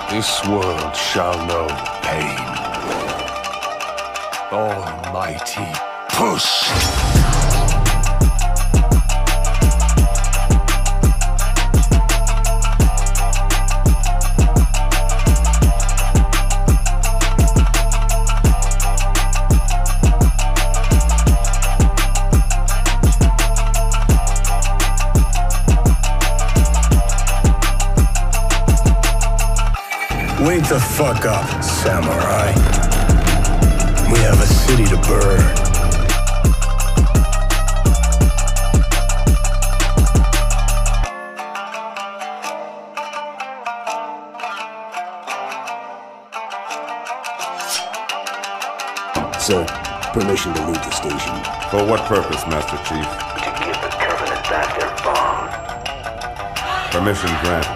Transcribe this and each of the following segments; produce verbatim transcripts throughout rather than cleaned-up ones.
This world shall know pain. Almighty push! Wake the fuck up, samurai. We have a city to burn. Sir, permission to leave the station. For what purpose, Master Chief? To give the Covenant back their bomb. Permission granted.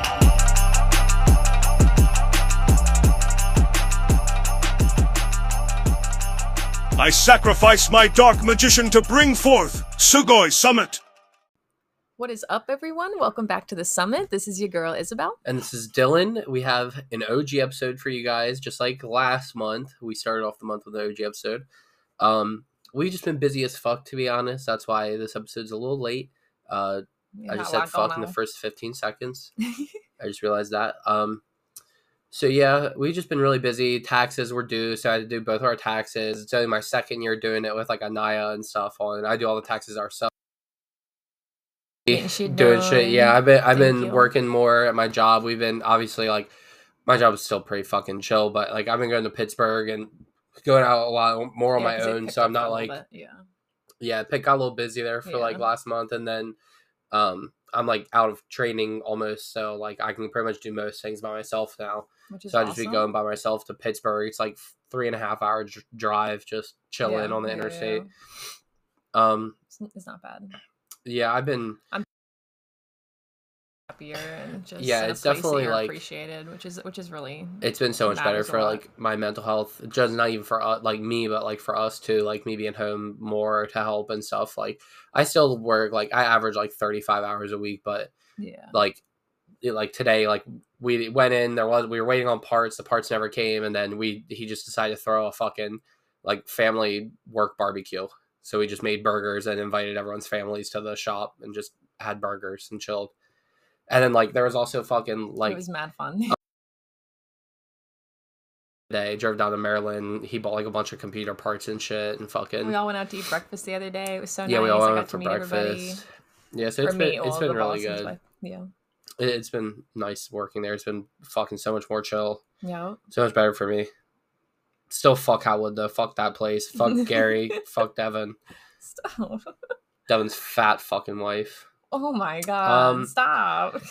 I sacrifice my dark magician to bring forth Sugoi Summit! What is up, everyone? Welcome back to the Summit. This is your girl, Isabel. And this is Dylan. We have an O G episode for you guys. Just like last month, we started off the month with an O G episode. Um, we've just been busy as fuck, to be honest. That's why this episode's a little late. Uh, I just said fuck in the first fifteen seconds. I just realized that. Um, so yeah, we've just been really busy. Taxes were due, so I had to do both our taxes. It's only my second year doing it with like Anaya and stuff on. I do all the taxes ourselves. Doing shit. Yeah, I've been I've Thank been you. working more at my job. We've been obviously like my job is still pretty fucking chill, but like I've been going to Pittsburgh and going out a lot more on yeah, my own. So I'm not like bit, yeah. Yeah, it got a little busy there for yeah. like last month, and then um I'm like out of training almost, so like I can pretty much do most things by myself now. Which is so I just awesome. be going by myself to Pittsburgh. It's like three and a half hour d- drive, just chilling yeah, on the yeah, interstate. Yeah. Um, it's, it's not bad. Yeah, I've been. I'm happier and just yeah, it's definitely like appreciated, which is which is really. It's been so much better for like my mental health, just not even for uh, like me, but like for us too. Like me being home more to help and stuff. Like I still work. Like I average like thirty-five hours a week, but yeah, like like today, like we went in. There was we were waiting on parts. The parts never came, and then we he just decided to throw a fucking like family work barbecue. So we just made burgers and invited everyone's families to the shop and just had burgers and chilled. And then like there was also fucking like it was mad fun. Day drove down to Maryland. He bought like a bunch of computer parts and shit and fucking. We all went out to eat breakfast the other day. It was so yeah, nice. we all went I got out for to breakfast. Everybody. Yeah, so it's for been me, it's been really bosses, good. like, yeah, it, it's been nice working there. It's been fucking so much more chill. Yeah, so much better for me. Still fuck Howard though. Fuck that place. Fuck Gary. Fuck Devin. Stop. Devin's fat fucking wife. Oh my god! Um, Stop.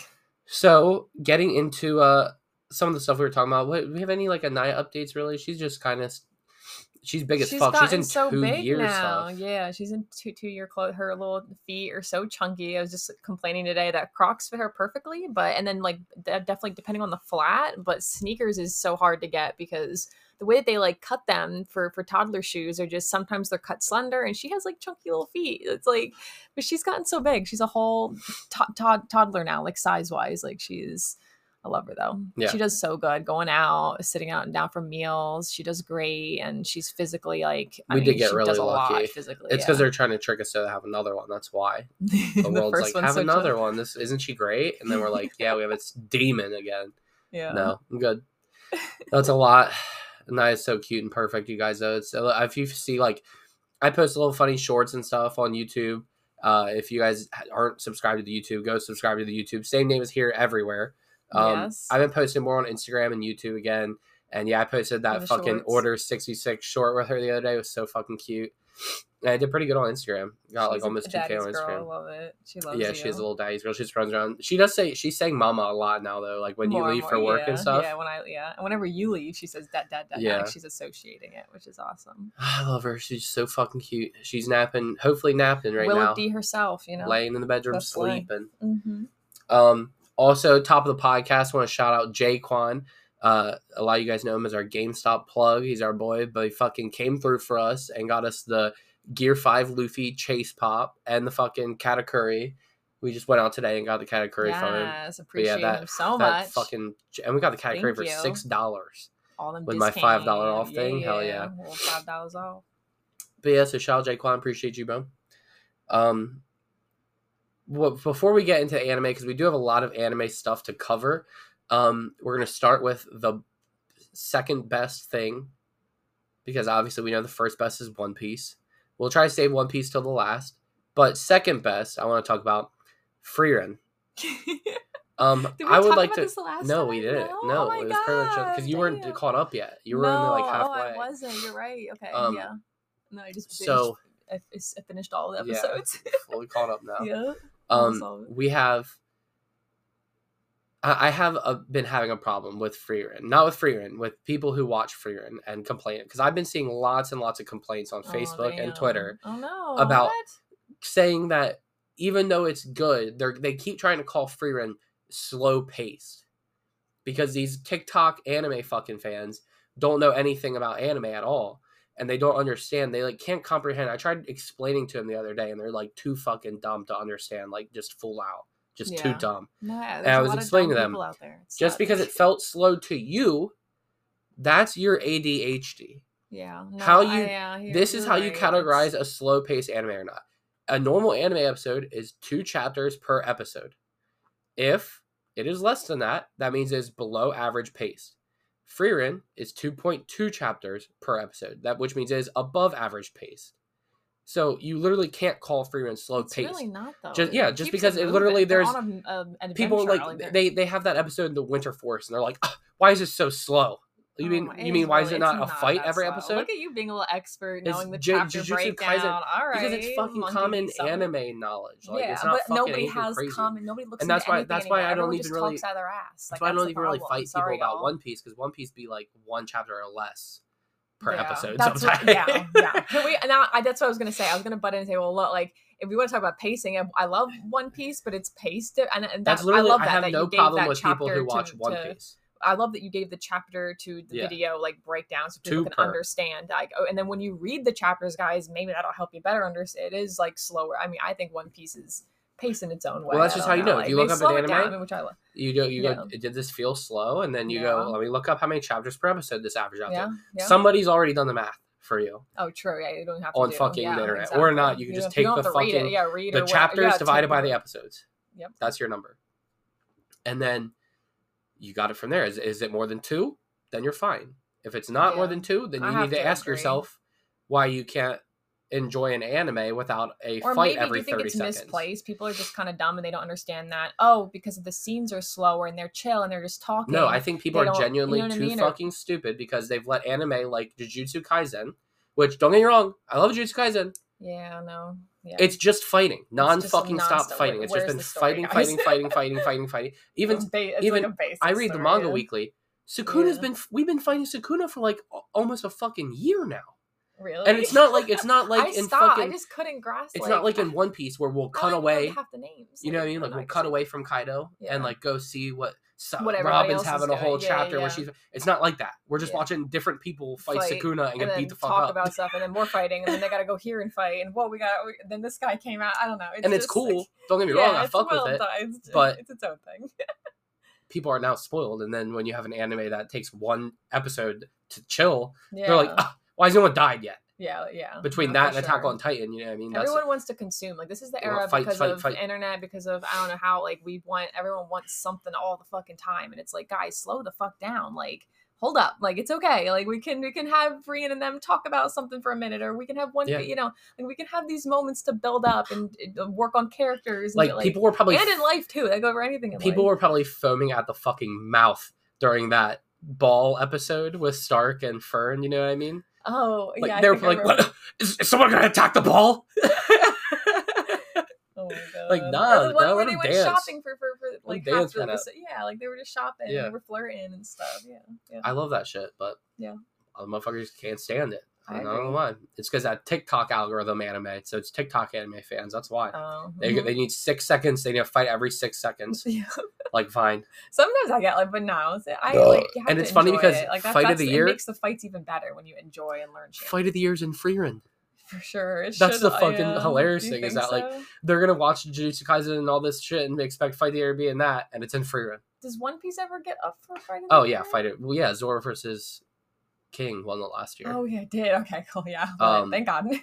So getting into uh some of the stuff we were talking about, what, do we have any like Anaya updates? Really, she's just kind of she's big as she's fuck. She's in so two big years now. stuff. Yeah, she's in two two year clothes. Her little feet are so chunky. I was just complaining today that Crocs fit her perfectly, but and then like definitely depending on the flat, but sneakers is so hard to get because the way that they like cut them for for toddler shoes are just sometimes they're cut slender, and she has like chunky little feet. It's like, but she's gotten so big. She's a whole to- to- toddler now, like size wise. Like she's, I love her though. Yeah. She does so good going out, sitting out and down for meals. She does great, and she's physically like. I we mean, did get she really does a lucky. lot physically, it's because yeah. they're trying to trick us to have another one. That's why the, the world's like have so another chill. one. This isn't she great? And then we're like, yeah, we have this demon again. Yeah. No, I'm good. That's a lot. Naya is so cute and perfect, you guys. Though it's if you see like, I post little funny shorts and stuff on YouTube. Uh, if you guys aren't subscribed to the YouTube, go subscribe to the YouTube. Same name as here everywhere. Um, yes. I've been posting more on Instagram and YouTube again. And yeah, I posted that fucking shorts. Order sixty-six short with her the other day. It was so fucking cute. And I did pretty good on Instagram. Got She's like almost two K on Instagram. Girl. I love it. She loves yeah, you. she is a little daddy's girl. She just runs around. She does say she's saying "mama" a lot now though. Like when more, you leave more, for work yeah, and stuff. Yeah, when I yeah, and whenever you leave, she says "dad, dad, dad." Yeah, like she's associating it, which is awesome. I love her. She's so fucking cute. She's napping, hopefully napping right Will now. Will D herself, you know, laying in the bedroom That's sleeping. Mm-hmm. Um. Also, top of the podcast, I want to shout out Jaquan. Uh, a lot of you guys know him as our GameStop plug. He's our boy, but he fucking came through for us and got us the Gear five Luffy Chase Pop and the fucking Katakuri. We just went out today and got the cat curry from him. Yes, But appreciate that, him so that much. Fucking, and we got the cat Thank curry for you. six dollars. All them with my discounts. five dollar off thing, hell yeah. Well, five dollars off. But yeah, so shout out Jaquan, appreciate you, bro. Um, well, before we get into anime, because we do have a lot of anime stuff to cover, um, we're gonna start with the second best thing, because obviously we know the first best is One Piece. We'll try to save One Piece till the last, but second best, I want to talk about Frieren. Um, Did we I would talk like about to. this the last no, time? we didn't. No? No, Oh my it was pretty much because you weren't damn. caught up yet. You were no, in the, like oh, halfway. I wasn't. You're right. Okay, Um, yeah. No, I just finished, so- I, f- I finished all the Yeah. episodes. Fully caught up now. yeah. Um, Awesome. we have. I I have a, been having a problem with Frieren, not with Frieren, with people who watch Frieren and complain, because I've been seeing lots and lots of complaints on Oh, Facebook and damn. Twitter Oh no. about- What? saying that even though it's good, they they keep trying to call Frieren slow paced because these TikTok anime fucking fans don't know anything about anime at all, and they don't understand. They like can't comprehend. I tried explaining to them the other day, and they're like too fucking dumb to understand. Like just full out, just too Yeah. dumb. No, yeah, I there's a was lot of explaining dumb to them, people out there. It's Just sad. because it felt slow to you, that's your A D H D. Yeah. No, how I- you- yeah, you're- This is you're how you right. categorize It's- a slow paced anime or not. A normal anime episode is two chapters per episode. If it is less than that, that means it's below average pace. Frieren is two point two chapters per episode, that which means it is above average pace. So you literally can't call Frieren slow It's paced. really not though. Just- yeah, It just keeps because it it literally- moving. They're there's- on a, um, an People adventure, like they're- they they have that episode in the Winter Forest, and they're like, "Ugh, why is this so slow? You Oh mean my- you it mean is why is really- it not a it's fight that every slow. episode? Look at you being a little expert, It's knowing the Ju- chapter Jujutsu breakdown. Kaisen- All right, because it's fucking monkey, common something. anime knowledge. Like yeah, it's not but fucking nobody anything has crazy. common. Nobody looks. And that's into why- anything that's why I anymore. don't Everyone even just really- talks out of their ass. That's Like, why I don't the even really problem. fight Sorry, people about y'all. One Piece, because One Piece be like one chapter or less per Yeah, episode that's sometimes. What, yeah, yeah. Can we? Now, I, that's what I was gonna say. I was gonna butt in and say, well, look, like if we want to talk about pacing, I, I love One Piece, but it's paced, and, and That's that, literally. I love I that. have that no you gave problem that with people chapter who watch to, One to, Piece. I love that you gave the chapter to the Yeah. video like breakdown so people Two can per. understand. Like, oh, and then when you read the chapters, guys, maybe that'll help you better understand. It is like slower. I mean, I think One Piece is paced in its own way. Well, that's I just don't how you know. If Like, you they look up slow an it down, anime, which I love. You go. You Yeah. go. Did this feel slow? And then you Yeah. go. Let me look up how many chapters per episode this average out Yeah, to. yeah. Somebody's already done the math for you Oh, true. Yeah, you don't have to on do. fucking yeah, the internet, exactly. or not. You can just don't- take don't the have to read it. fucking yeah, read the or what- chapters yeah, divided take by the- the episodes. Yep. That's your number. And then you got it from there. Is, is it more than two? Then you're fine. If it's not more Yeah. than two, then I you have need to, to ask agree. yourself why you can't enjoy an anime without a Or fight maybe every do you think thirty it's seconds. misplaced? People are just kind of dumb and they don't understand that. Oh, because the scenes are slower and they're chill and they're just talking. No, I think people They are don't- genuinely you know what I too mean? Or- fucking stupid because they've let anime like Jujutsu Kaisen, which don't get me wrong, I love Jujutsu Kaisen. Yeah, no. Yeah. It's just fighting, non just fucking stop nonstop. fighting. It's just Where's been the story, fighting, guys? fighting, fighting, fighting, fighting, fighting. Even It's ba- it's even like a basic I read the story, manga yeah. weekly. Sukuna's Yeah. been we've been fighting Sukuna for like a- almost a fucking year now, Really? and it's not like it's not like I in stopped. fucking. I just couldn't grasp. It's not like in One Piece where we'll I cut don't even know away. half the names. You know what I mean? I Like know, we'll I cut see. away from Kaido Yeah. and like go see what, so, What everybody Robin's else is having a whole doing. Yeah, chapter yeah. where she's. It's not like that. We're just Yeah. watching different people fight, Fight, Sukuna and and get then beat the fuck talk up. about stuff, and then more fighting, and then they gotta go here and fight, and whoa, we got. we- Then this guy came out. I don't know. It's and it's just, cool. like- Don't get me yeah, wrong. I it's fuck well with it. done. It's, but- it's its own thing. People are now spoiled, and then when you have an anime that takes one episode to chill, Yeah. they're like, ah, "Why has no one died yet?" yeah, yeah. Between no, that for and Attack sure. on Titan, you know what I mean? That's Everyone wants to consume. Like this is the They want era fight, because fight, of fight. internet, because of I don't know how. Like we want everyone wants something all the fucking time, and it's like, guys, slow the fuck down. Like, hold up. Like it's okay. Like we can we can have Brian and them talk about something for a minute, or we can have one. Yeah. You know, like we can have these moments to build up and, and work on characters. And like, get, like people were probably and in life too. They go over anything. In people life. were probably foaming at the fucking mouth during that ball episode with Stark and Fern. You know what I mean? Oh Like yeah. I they were think I like, remember. "What? Is, is someone gonna attack the ball?" Oh my god! Like, Or nah, the bro, one where let they them went dance. shopping for for, for like half dance, the kinda. episode. Yeah, like they were just shopping. Yeah. And they were flirting and stuff. Yeah, yeah. I love that shit, but Yeah. other motherfuckers can't stand it. I I don't know agree. why. It's because that TikTok algorithm anime. So it's TikTok anime fans. That's why. Oh, They, mhm. they need six seconds. They need to fight every six seconds. Yeah. Like, fine. Sometimes I get like, but no, it's- I Ugh. like. You have And to it's funny enjoy because it. Like, that, fight of that's, the it year- makes the fights even better when you enjoy and learn shit. Fight of the year's in Frieren. For sure. It That's should, the fucking yeah. hilarious Do you thing is think that, like, so? they're gonna watch Jujutsu Kaisen and all this shit and expect Fight the Airbnb and that, and it's in free run. Does One Piece ever get up for Friday? Oh yeah, Fight it. Well, yeah, Zoro versus King won the last year. Oh yeah, it did. Okay, cool. Yeah. Well, Um, thank God. okay.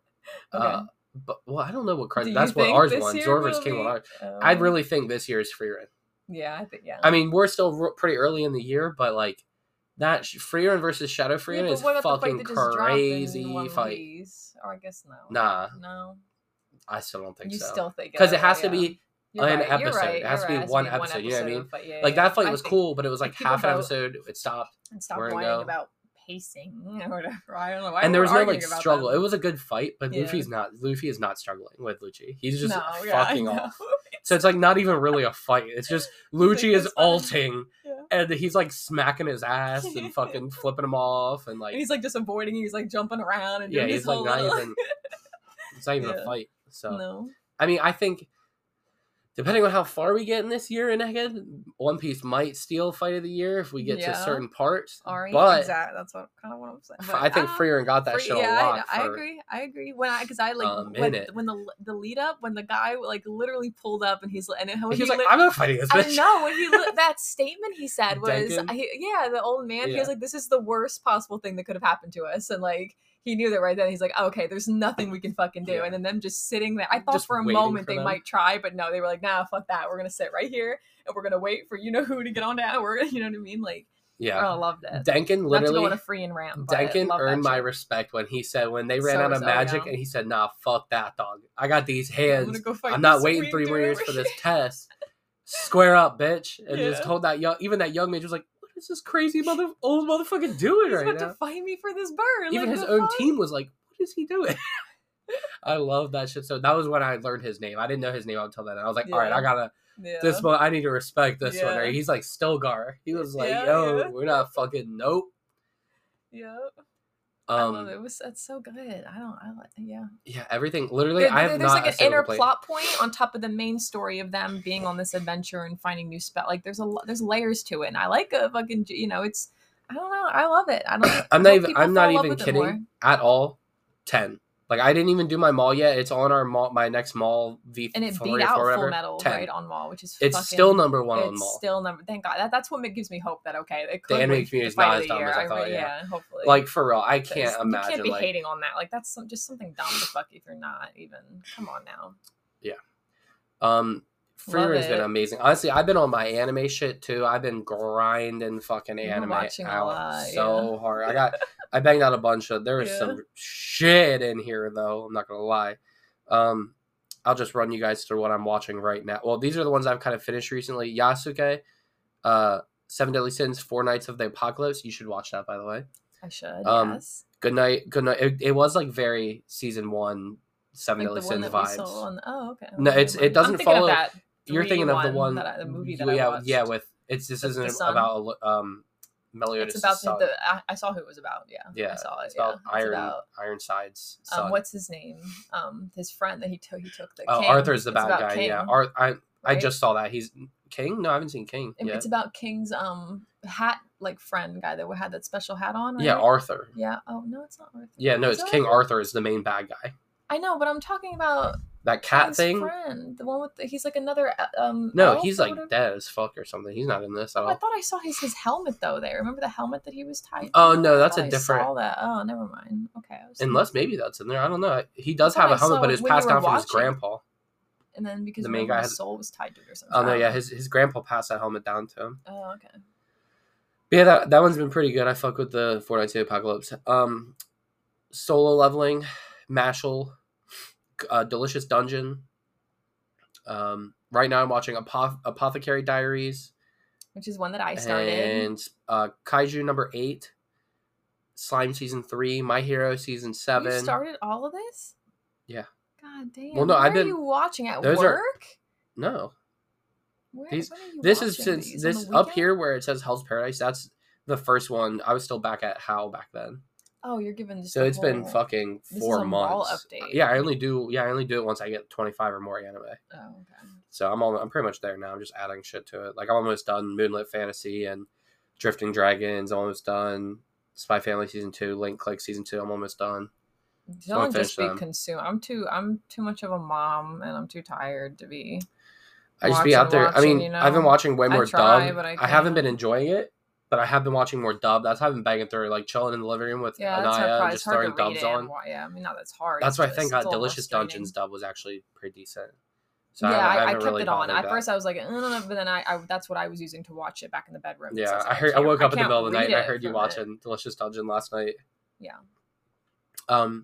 Uh, but well, I don't know what Do credit. you That's what think ours this won. year Zoro versus will King won be- ours. Oh. I really think this year is free run. Yeah, I think yeah. I mean, we're still r- pretty early in the year, but like that sh- free run versus Shadow free Yeah, run but is what about the fight fucking that just dropped in crazy One fight. Piece? Or I guess no. Nah. No. I still don't think You so. still think Because it uh, has to yeah. be You're an right, you're episode. right, It has you're to be right, one episode, you know what I mean? but yeah, like yeah. that fight I was think- cool, but it was like people half an vote- episode. It stopped. And stop Where to whining go? about pacing or whatever. I don't know why. And there we're was no like arguing about struggle. that. It was a good fight, but Yeah. Luffy's not. Luffy is not struggling with Lucci. He's just no, yeah, I fucking know. off. So it's like not even really a fight. It's just Lucci is that's fine. ulting, Yeah. and he's like smacking his ass and fucking flipping him off, and like And he's like just avoiding. He's like jumping around and yeah, doing he's his like whole not little- even. It's not even Yeah. a fight. So No. I mean, I think depending on how far we get in this year and ahead, One Piece might steal Fight of the Year if we get to Yeah. certain parts. Alright, but exactly. That's what kind of what I'm saying. f- But, I think ah, Freeran got that Free- shit yeah, a lot. I, I for- agree. I agree. When I because I like a when, minute. when the the lead up when the guy like literally pulled up and he's and how He he was like, lit- "I'm not fighting this I bitch." know when he li- that statement he said was Denkin? he, yeah the old man he Yeah. was like this is the worst possible thing that could have happened to us and like he knew that right then he's like okay there's nothing we can fucking do Yeah. and then them just sitting there I thought Just for a waiting moment for they them. might try but no they were like nah fuck that we're gonna sit right here and we're gonna wait for you know who to get on down we're gonna you know what I mean like Yeah, oh, I loved it. Denkin Not to go literally. on a free and rant. But Denkin love that earned my shit. respect when he said when they ran So out of so, magic yeah. and he said, "Nah, fuck that, dog. I got these I'm hands. gonna go fight I'm not this waiting queen three more dude years over for here." this test. Square up, bitch." And Yeah. just told that young, even that young mage was like, "What is this crazy mother old motherfucker doing He's right about now?" to fight me for this bird. Even like, his the own fuck? team was like, "What is he doing?" I love that shit. So that was when I learned his name. I didn't know his name until then. I was like, "All right, Yeah. I gotta Yeah. this one. I need to respect this one." Yeah. Right? He's like Stilgar. He was like, Yeah, "Yo, yeah. we're not fucking nope." Yeah. I love Um, it. It was that's so good. I don't. I like. Yeah. yeah, everything. Literally, There- I have there- not there's like a an single inner complaint. plot point on top of the main story of them being on this adventure and finding new spell. Like there's a lo- there's layers to it. And I like a fucking you know it's. I don't know. I love it. I don't. I'm I not hope even. people I'm not fall in love even with it more. kidding at all. Ten. Like I didn't even do my mall yet. It's on our mall. My next mall V And it three beat or out four, Full whatever. Metal ten. right on Mall, which is It's fucking, still number one it's on mall. still number. Thank God. That, that's what gives me hope that okay, it could anime win community's the fight not of as the dumb year. as I I thought, re- yeah. hopefully. Like for real, I 'Cause can't you imagine. can't be like, hating on that. Like that's some, just something dumb to fuck if you're not even. Come on now. um, Free Love Run's been it. amazing. Honestly, I've been on my anime shit too. I've been grinding fucking You've been anime watching a out lot, so hard. I got, I banged out a bunch of. There was Yeah. some shit in here though. I'm not gonna lie. Um, I'll just run you guys through what I'm watching right now. Well, these are the ones I've kind of finished recently. Yasuke, uh, Seven Deadly Sins, Four Nights of the Apocalypse. You should watch that, by the way. I should. Um, yes. Good night, good night. It, it was like very season one, Seven Like Deadly the one Sins that we vibes. saw on. Oh, okay. No, it's- it doesn't I'm thinking follow- Of that You're thinking of the three one, that I, the movie that yeah, I watched. yeah. With it's this With the isn't son. about um, Meliodas' It's about the, son. the I, I saw who it was about. Yeah. yeah, I saw it. it's yeah. about Iron about, Ironside's son. um, what's his name? Um, his friend that he took. He took the. oh, King. Arthur's the It's bad about guy. King, Yeah, Ar- I I right? just saw that he's King. No, I haven't seen King. It- Yeah, It's about King's um hat like friend guy that had that special hat on. Right? yeah, Arthur. Yeah. Oh no, it's not Arthur. Yeah, no, Is it's it King Arthur? Arthur is the main bad guy. I know, but I'm talking about That cat King's thing. friend, the one with the, he's like another uh, um. No, elf he's or like whatever. dead as fuck or something. He's not in this at Oh, I all. thought I saw his his helmet though. There, remember the helmet that he was tied? to? Oh, no, I that's thought a I different- Saw that. Oh, never mind. Okay. I was Unless maybe that's in there. I don't know. He does thought have I a helmet, saw but it it's when you passed were down from his watching. grandpa. And then because the the main main guy his has- soul was tied to it or something. Oh no, I yeah, don't his his grandpa passed that helmet down to him. know. Oh, okay. But yeah, that that one's been pretty good. I fuck with the Four Nights of the Apocalypse. Um, Solo Leveling, Mashal, uh, Delicious Dungeon. Um, right now I'm watching Apoth- Apothecary Diaries Which is one that I started. and uh, Kaiju number eight, Slime season three, My Hero season seven. You started all of this? Yeah. God damn. Well, no, Where I've are been- you watching at those are- work? No, Where, these- when are you this is watching since these? On this the up weekend? here where it says Hell's Paradise. That's the first one. I was still back at Hal back then. Oh, you're giving just So a it's been whole- fucking This is four a mall months. update. Yeah, I only do. Yeah, I only do it once I get twenty-five or more anime. Oh, okay. So I'm all, I'm pretty much there now. I'm just adding shit to it. Like I'm almost done Moonlit Fantasy and Drifting Dragons. I'm almost done Spy Family season two, Link Click season two. I'm almost done. Don't finish just be them. consumed. I'm too. I'm too much of a mom, and I'm too tired to be. I just be watching, out there. I watching, mean, you know? I've been watching way I more try, dub. but I I haven't can't. been enjoying it, but I have been watching more dub. That's how I've been banging through, like chilling in the living room with Yeah, that's hard. Anaya, Probably just it's hard to throwing read dubs it. on. And, wa- yeah, I mean, not that's hard. That's it's why I just, think it's uh, a little Delicious frustrating. Dungeons dub was actually pretty decent. So Yeah, I, I, I, haven't kept really it on. bothered At that. first, I was like, uh, but then I, I, that's what I was using to watch it back in the bedroom. So Yeah, was I like, heard. I can't- woke up in the can't middle of the night read and I it heard you from watching it. Delicious Dungeon last night. Yeah. Um.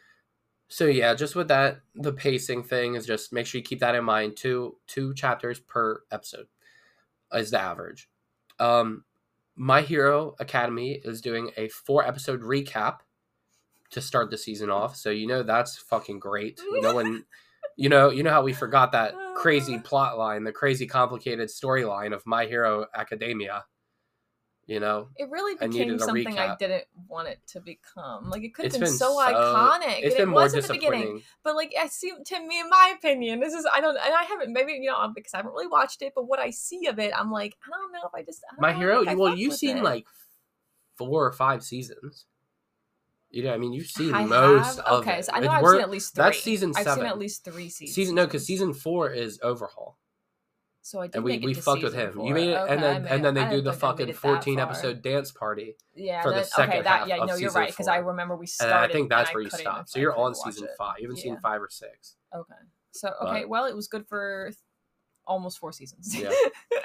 So yeah, just with that, the pacing thing is just make sure you keep that in mind. Two two chapters per episode is the average. Um, My Hero Academy is doing a four episode recap to start the season off, so you know that's fucking great. You know when, you know you know how we forgot that crazy plot line, the crazy complicated storyline of My Hero Academia. You know, It really I became needed a something I recap. didn't want it to become. Like it could have it's been, been so, iconic. It's and been it more was at the beginning. disappointing. But like I see, to me, in my opinion, this is I don't, and I haven't maybe you know because I haven't really watched it. But what I see of it, I'm like, I don't know if I just I don't My know, Hero. like, I Well, fuck you've with seen it. like four or five seasons. You know, I mean, you've seen I most have? of okay, it. so I know It's I've worth- seen at least three. That's season I've seven. seen at least three seasons. Season no, because season four is Overhaul, So I did and we make it we to fucked with season him. four. You made it, Okay, and I then made and then it. they I do didn't the think I made fucking it that fourteen far. episode dance party, Yeah, for the then, second okay, that half yeah, of no, you're season right because I four. remember we and started. I think that's and where I you couldn't stopped. if So I you're couldn't on watch season it. five. You haven't seen Yeah. five or six. Okay, so okay, But- well, it was good for almost four seasons. Yeah.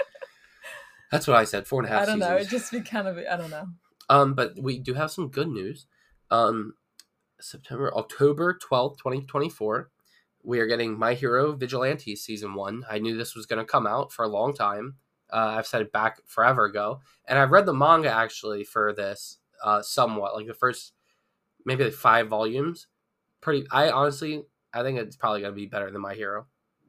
That's what I said. Four and a half I don't seasons. know. It just be kind of I don't know. Um, but we do have some good news. Um, September, October twelfth, twenty twenty-four, we are getting My Hero Vigilante Season one. I knew this was going to come out for a long time. Uh, I've said it back forever ago. And I've read the manga, actually, for this uh, somewhat. Like, the first, maybe like five volumes. Pretty, I honestly, I think it's probably going to be better than My Hero.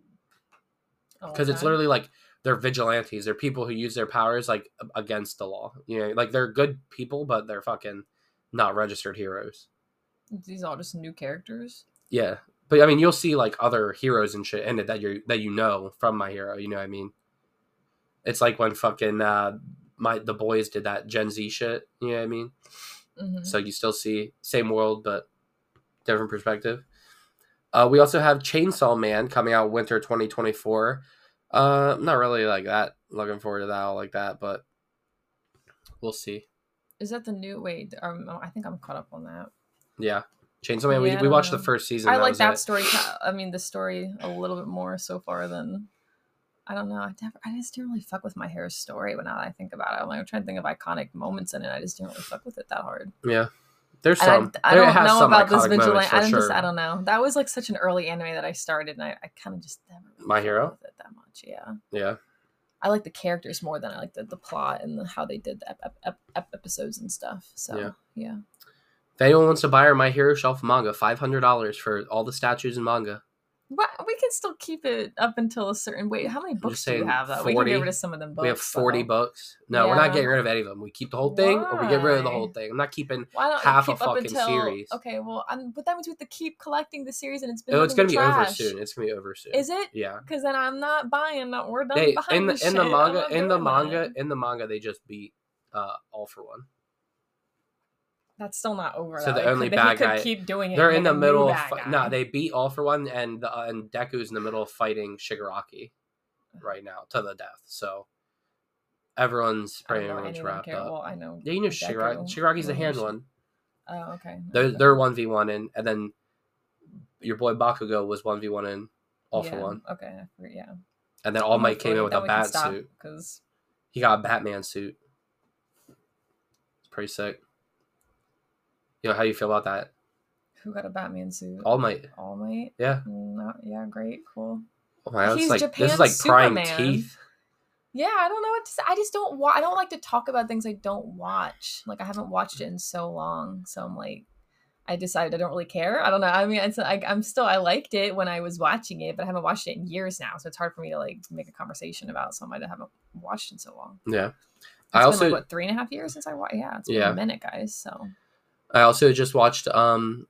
Because it's Okay. literally like, they're vigilantes. They're people who use their powers, like, against the law. You know, like, they're good people, but they're fucking not registered heroes. These are all just new characters. Yeah, but I mean, you'll see like other heroes and shit in it that you that you know from My Hero. You know what I mean? It's like when fucking uh, my the boys did that Gen Z shit. You know what I mean? Mm-hmm. So you still see same world but different perspective. Uh, we also have Chainsaw Man coming out winter twenty twenty-four. Uh, I'm not really like that looking forward to that all like that, but we'll see. Is that the new? Wait, um, I think I'm caught up on that. Yeah, Chainsaw Man. Yeah, I we we don't watched know. the first season. I that like was that it. story. ki- I mean, the story a little bit more so far than. I don't know. I never. I just didn't really fuck with My Hair's story. But now that I think about it, I'm, like, I'm trying to think of iconic moments in it. I just didn't really fuck with it that hard. Yeah, there's And some. I, I There don't has know some about this iconic moments vigilante. for I don't sure. just. I don't know. That was like such an early anime that I started, and I, I kind of just never. Really My fucked Hero? with it that much. Yeah. Yeah. I like the characters more than I like the, the plot and the, how they did the ep- ep- ep- ep- episodes and stuff. So Yeah. yeah. If anyone wants to buy our My Hero Shelf manga, five hundred dollars for all the statues and manga. But we can still keep it up until a certain wait. How many books do you saying have? That we can forty. get rid of some of them books. we have forty though. books. No, we're not Yeah. getting rid of any of them. We keep the whole thing, or we get rid of the Why? whole thing. I'm not keeping. Why don't half a you keep up fucking until, series. Okay, well, I'm, but that means we have to keep collecting the series, and it's been Oh, it's nothing gonna but be over trash. soon. It's gonna be over soon. Is it? Yeah. Because then I'm not buying. Not we're done They buying in the this in the shit. I'm manga not in the doing manga that. in the manga they just beat uh All for One. That's still not over. So though. the It only could, bad he could guy- keep doing it. They're and in the make a new middle of bad fi- guy. no, they beat All for One, and the, uh, and Deku's in the middle of fighting Shigaraki right now to the death. So everyone's I don't pretty know much anyone wrapped care. up. Well, I know. Yeah, you know Deku. Shigaraki. Shigaraki's the I know hand Shi- one. Oh, okay. They're Okay. they're one v one in, and then your boy Bakugo was one v one in All for Yeah, One, Okay, I forget- yeah. and then All Might came in with a bat bat suit. because He got a Batman suit. It's pretty sick. You know how you feel about that? who got a Batman suit? All Might. All Might. Yeah. No, yeah, great, cool. Oh my God, He's it's like this Japan's is like prying Superman. teeth. Yeah, I don't know what to say. I just don't. Wa- I don't like to talk about things I don't watch. Like I haven't watched it in so long, so I'm like, I decided I don't really care. I don't know. I mean, it's like I'm still. I liked it when I was watching it, but I haven't watched it in years now, so it's hard for me to like make a conversation about something I haven't watched in so long. Yeah. It's I been also like, what three and a half years since I watched. Yeah, it's been Yeah. a minute, guys. So I also just watched um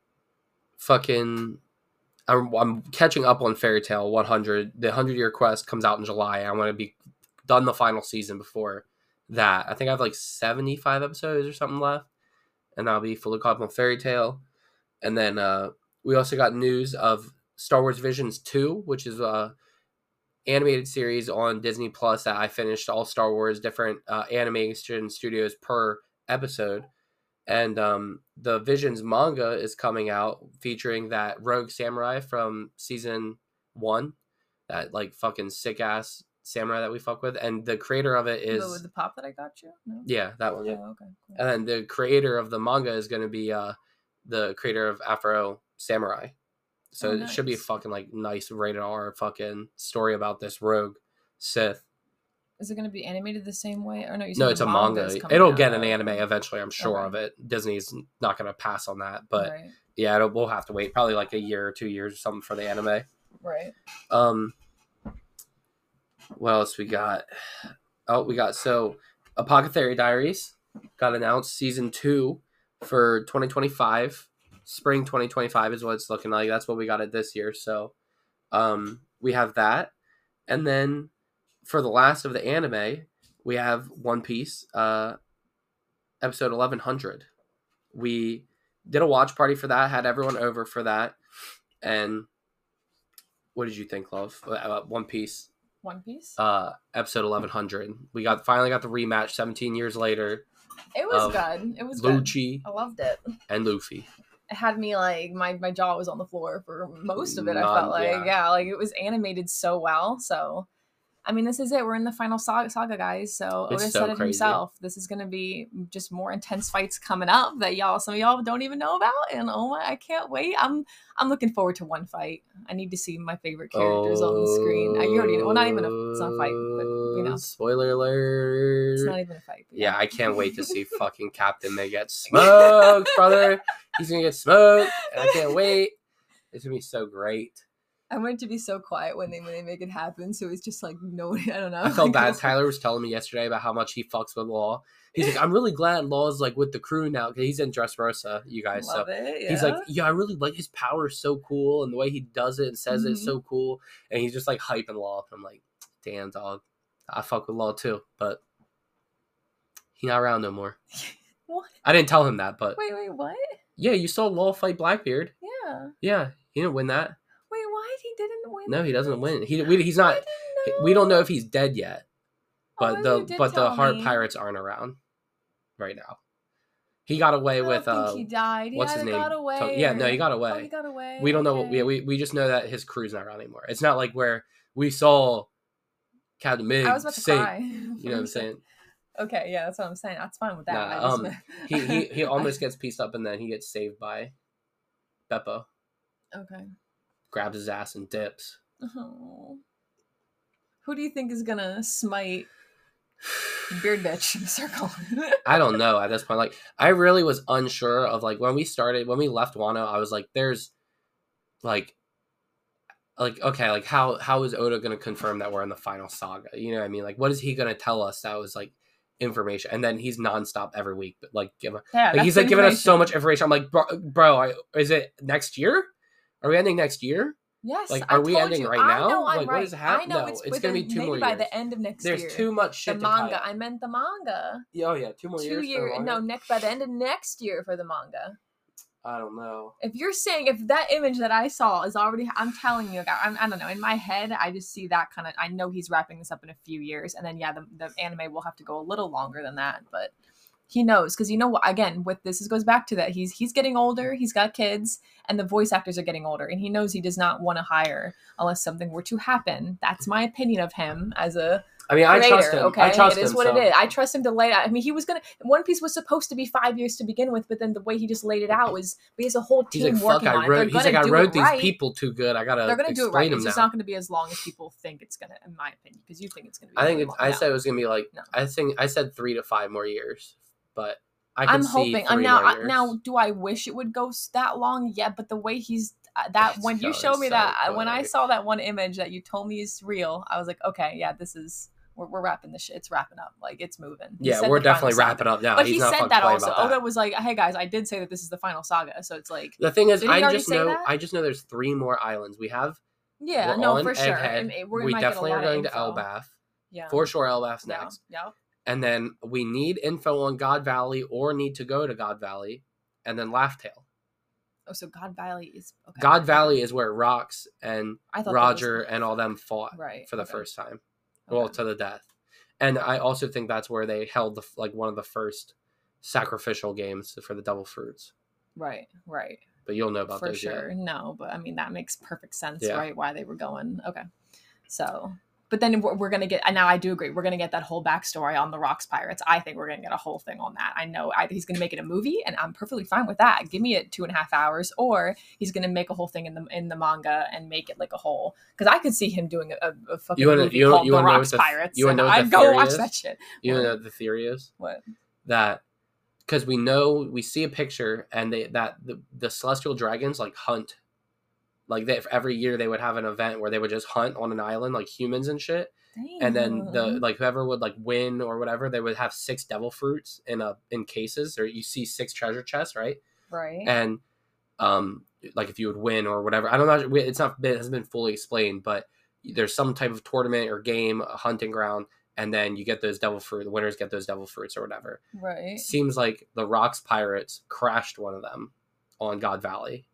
fucking I'm, I'm catching up on Fairy Tail one hundred. The one hundred year quest comes out in July. I want to be done the final season before that. I think I have like seventy-five episodes or something left, and I'll be fully caught up on Fairy Tail. And then uh, we also got news of Star Wars Visions two, which is a animated series on Disney Plus that I finished all Star Wars different uh, animation studios per episode. And um, the Visions manga is coming out featuring that rogue samurai from season one, that like fucking sick ass samurai that we fuck with. And the creator of it is The, the pop that I got you? No? yeah, that one. Yeah. Oh, okay. Cool. And then the creator of the manga is going to be uh, the creator of Afro Samurai. So Oh, it should be a nice. fucking like nice rated R fucking story about this rogue Sith. Is it going to be animated the same way? Or no, you said No, the it's a manga manga. is coming It'll out. get an Oh, anime eventually, I'm sure Okay. of it. Disney's not going to pass on that, but Right. yeah, it'll, we'll have to wait probably like a year or two years or something for the anime. Right. Um, what else we got? Oh, we got so Apothecary Diaries got announced season two for twenty twenty-five. Spring twenty twenty-five is what it's looking like. That's what we got it this year. So, um, we have that, and then for the last of the anime, we have One Piece, uh, episode eleven hundred. We did a watch party for that. Had everyone over for that, and what did you think, love, about One Piece? One Piece? Uh, episode eleven hundred. We got finally got the rematch seventeen years later. It was of good. It was good. Lucci I loved it. and Luffy. It had me like my my jaw was on the floor for most of it. I None, felt like yeah. yeah. like it was animated so well. So, I mean, this is it. We're in the final saga, saga guys. So It's Oda so said it crazy. himself. This is gonna be just more intense fights coming up that y'all some of y'all don't even know about. And oh my, I can't wait. I'm I'm looking forward to one fight. I need to see my favorite characters on the screen. I, you already know. Well, not even a it's not a fight, but you know, Spoiler alert. it's not even a fight. But Yeah, I can't wait to see fucking Captain May get smoked, brother. He's gonna get smoked, and I can't wait. It's gonna be so great. I want it to be so quiet when they when they make it happen. So it's just like nobody. I don't know. I felt Like, bad. it's- Tyler was telling me yesterday about how much he fucks with Law. He's like, I'm really glad Law's like with the crew now because he's in Dressrosa, you guys. Love so it. Yeah. he's like, yeah, I really like his power is so cool, and the way he does it and says it is Mhm. so cool, and he's just like hyping Law up. I'm like, damn dog, I fuck with Law too, but he not around no more. What? I didn't tell him that, but Wait, wait, what? yeah, you saw Law fight Blackbeard. Yeah. Yeah, he didn't win that. Wait, what? He didn't win. No, he doesn't that? win. He we, he's I not. didn't We don't know if he's dead yet, Oh, but you the did but the tell Heart me. Pirates aren't around right now. He got away I don't with think uh, he died. He what's his either name? Got away To- yeah, no, he got or- away. Oh, he got away. we don't know. Okay. Yeah, we we just know that his crew's not around anymore. It's not like where we saw Captain Mig I was about to sink. cry. You know what I'm saying? Okay, yeah, that's what I'm saying. That's fine with that. Nah, I just um, meant- He he he almost gets pieced up and then he gets saved by Beppo. Okay. Grabs his ass and dips. Oh. Who do you think is gonna smite Beard Bitch in the circle? I don't know at this point. Like, I really was unsure of like when we started, when we left Wano, I was like, there's like, like, okay, like how, how is Oda going to confirm that we're in the final saga? You know what I mean? Like, what is he going to tell us that was like information? And then he's nonstop every week, but like, give, Yeah, like that's he's like giving us so information. much information. I'm like, bro, bro I, is it next year? Are we ending next year? Yes. Like, I are we told ending you. right I now? know I'm Like, what right. is hap- I know no, it's, it's within, gonna be two maybe more by years. the end of next There's year. too much shit The to tie manga. up. I meant the manga. Yeah, oh yeah, two more Two years. for year. the No, manga? next by the end of next year for the manga. I don't know. If you're saying if that image that I saw is already, I'm telling you, I'm, I don't know. In my head, I just see that kind of. I know he's wrapping this up in a few years, and then yeah, the, the anime will have to go a little longer than that, but he knows because you know what? Again, with this, it goes back to that he's he's getting older, he's got kids, and the voice actors are getting older, and he knows he does not want to hire unless something were to happen. That's my opinion of him as a. I mean, I creator, trust him. Okay, I trust it is him, what so. it is. I trust him to lay it out. I mean, he was gonna. One Piece was supposed to be five years to begin with, but then the way he just laid it out was he has a whole He's team like, fuck, working I on it. wrote. They're He's gonna like, I do wrote it these right. people too good. I gotta They're gonna explain do it right. them It's just now. not gonna be as long as people think it's gonna, in my opinion, because you think it's gonna be. I think really it, long. I No. said it was gonna be like No. I think I said three to five more years, but I can I'm see hoping. I'm three now. more I, years. now, do I wish it would go s- that long? Yeah, but the way he's uh, that It's when you going showed me so that uh, when I quick. saw that one image that you told me is real, I was like, okay, yeah, this is we're, we're wrapping this shit. It's wrapping up. Like it's moving. He yeah, said we're the final definitely saga. wrapping up now. But He's he not said fucking that playing also. about that. Oda was like, "Hey guys, I did say that this is the final saga." So it's like, The thing is, Did he I already just say know that? I just know there's three more islands. We have yeah, we're no, on for sure. Egghead. And it- we're, we might get a definitely are lot of going to info. Elbaf. Yeah, For sure, Elbaf's yeah, next. yeah. And then we need info on God Valley or need to go to God Valley, and then Laugh Tale. Oh, so God Valley is okay. God Valley is where Rox and I thought that Roger was- and all them fought Right, for the okay. first time. Well, Okay. to the death. And I also think that's where they held the like one of the first sacrificial games for the Devil Fruits. Right, right. But you'll know about For those sure. yet. No, but I mean that makes perfect sense, Yeah. right? Why they were going. Okay. So, but then we're, we're gonna get. And now I do agree. We're gonna get that whole backstory on the Rox Pirates. I think we're gonna get a whole thing on that. I know either he's gonna make it a movie, and I'm perfectly fine with that. Give me it two and a half hours, or he's gonna make a whole thing in the in the manga and make it like a whole. Because I could see him doing a, a fucking You wanna- movie you- called you The wanna know Rox what the- Pirates. you wanna and know what I'd the go theory watch is? that shit. You What? know what the theory is? What? That because we know we see a picture and they that the, the celestial dragons like hunt. Like they, every year they would have an event where they would just hunt on an island like humans and shit. And then the like whoever would like win or whatever, they would have six devil fruits in a in cases, or you see six treasure chests, right? Right. And um like if you would win or whatever, I don't know, it's not it hasn't been fully explained, but there's some type of tournament or game, a hunting ground, and then you get those devil fruit, the winners get those devil fruits or whatever. Right. Seems like the Rox Pirates crashed one of them on God Valley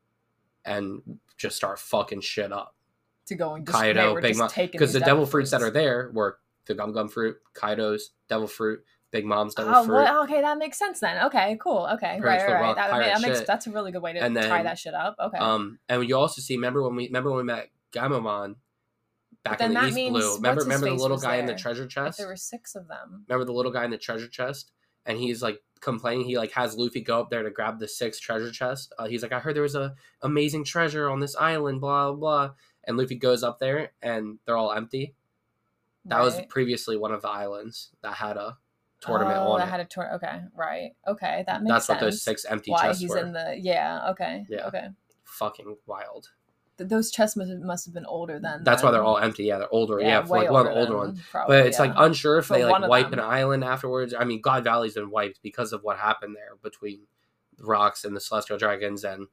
and just start fucking shit up. To go and just, they Kaido, were Big just Mom, taking because these the devil fruits that fruits. are there were the Gum Gum fruit, Kaido's devil fruit, Big Mom's devil Oh, fruit, well, okay, that makes sense then. Okay, cool. Okay, Prince right, of right, right. Rock That, pirate that makes shit. that's a really good way to And tie then, that shit up. Okay. Um, and you also see, remember when we remember when we met Gamamon back then in the that East means Blue? Remember, what's his remember the face little was guy in the there. treasure If chest? there were six of them. Remember the little guy in the treasure chest? And he's like complaining. He like has Luffy go up there to grab the six treasure chest. Uh, he's like, I heard there was a amazing treasure on this island. Blah blah blah. And Luffy goes up there, and they're all empty. That was Right. previously one of the islands that had a tournament oh, on that it. had a tour. Okay, right. Okay, that makes That's sense. what those six empty Why chests he's were. in the yeah. Okay. Yeah. Okay. Fucking wild. Th- those chests must have, must have been older than. That's why then. they're all empty. Yeah, they're older. Yeah, for way like one of the older older than, ones. probably, But it's yeah. like unsure if For they one like of wipe them. an island afterwards. I mean, God Valley's been wiped because of what happened there between Rox and the Celestial Dragons and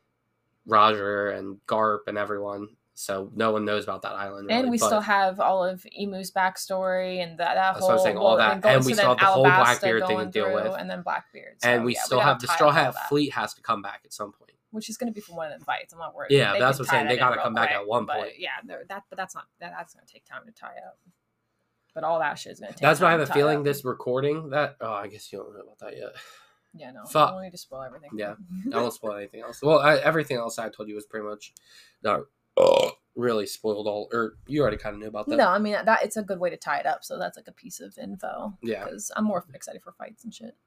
Roger and Garp and everyone. So no one knows about that island. And really, we but still have all of Emu's backstory and that, that That's whole. what I'm saying, all well, that. go- And we so still then have the whole Alabasta Blackbeard thing to going deal through, with. and then Blackbeard. and So, we yeah, still gotta have the tie Straw up all Hat that. Fleet has to come back at some point. Which is going to be from one of the fights. I'm not worried. Yeah, They that's can what I'm saying. tie They that in gotta real come back quick, at one but point. Yeah, they're- that but that's not that, that's going to take time to tie up. But all that shit is going to take. That's why I time have to a tie feeling up. this recording that. Oh, I guess you don't know about that yet. Yeah, no. Fuck. I don't need to spoil everything. Yeah, I won't spoil anything else. Well, I, everything else I told you was pretty much not really spoiled all. Or you already kind of knew about that. No, I mean that it's a good way to tie it up. So that's like a piece of info. Yeah. Because I'm more excited for fights and shit.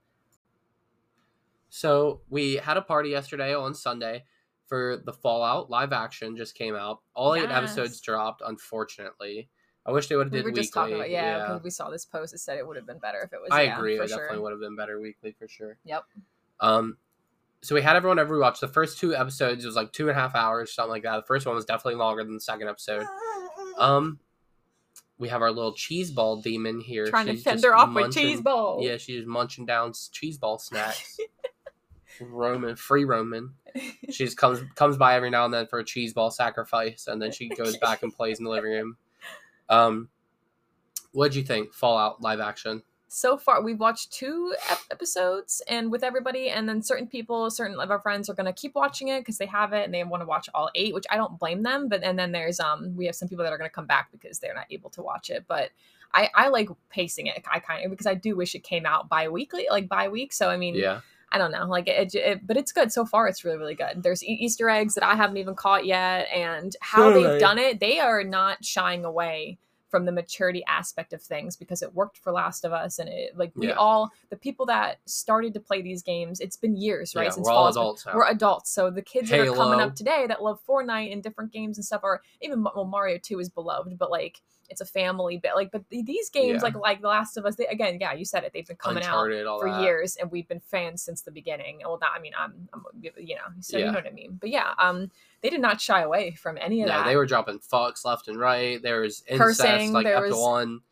So we had a party yesterday on Sunday for the Fallout live action. Just came out. All eight Yes. episodes dropped. Unfortunately, I wish they would have We did were weekly. just talking about yeah, because we saw this post. It said it would have been better if it was. I yeah, agree. For It definitely sure. would have been better weekly for sure. Yep. Um, so we had everyone ever watch the first two episodes. It was like two and a half hours, something like that. The first one was definitely longer than the second episode. Um, we have our little cheese ball demon here. Trying to She's fend just her off with munching- cheese balls. Yeah, she's just munching down s- cheese ball snacks. Roman, free Roman. She just comes comes by every now and then for a cheese ball sacrifice, and then she goes back and plays in the living room. Um, what'd you think? Fallout live action. So far, we've watched two ep- episodes, and with everybody, and then certain people, certain of our friends are gonna keep watching it because they have it and they want to watch all eight, which I don't blame them. But and then there's um, we have some people that are gonna come back because they're not able to watch it. But I I like pacing it. I kind of because I do wish it came out bi-weekly, like bi-week. So I mean, Yeah. I don't know, like it, it, but it's good so far. It's really, really good. There's e- Easter eggs that I haven't even caught yet, and how Really? they've done it, they are not shying away from the maturity aspect of things because it worked for Last of Us, and it like we Yeah. all the people that started to play these games. It's been years, right? Yeah, Since we're all Fallout's been- adults now. We're adults, so the kids that are coming Halo. up today that love Fortnite and different games and stuff are even well, Mario two is beloved, but like. It's a family bit like, but th- these games Yeah. like like The Last of Us. They, again, yeah, you said it. They've been coming Uncharted, out all for that. years, and we've been fans since the beginning. Well, not, I mean, I'm, I'm, you know, so Yeah. you know what I mean. But yeah, um, they did not shy away from any of No, that. they were dropping fucks left and right. There was incest, Cursing, like there up to was- one.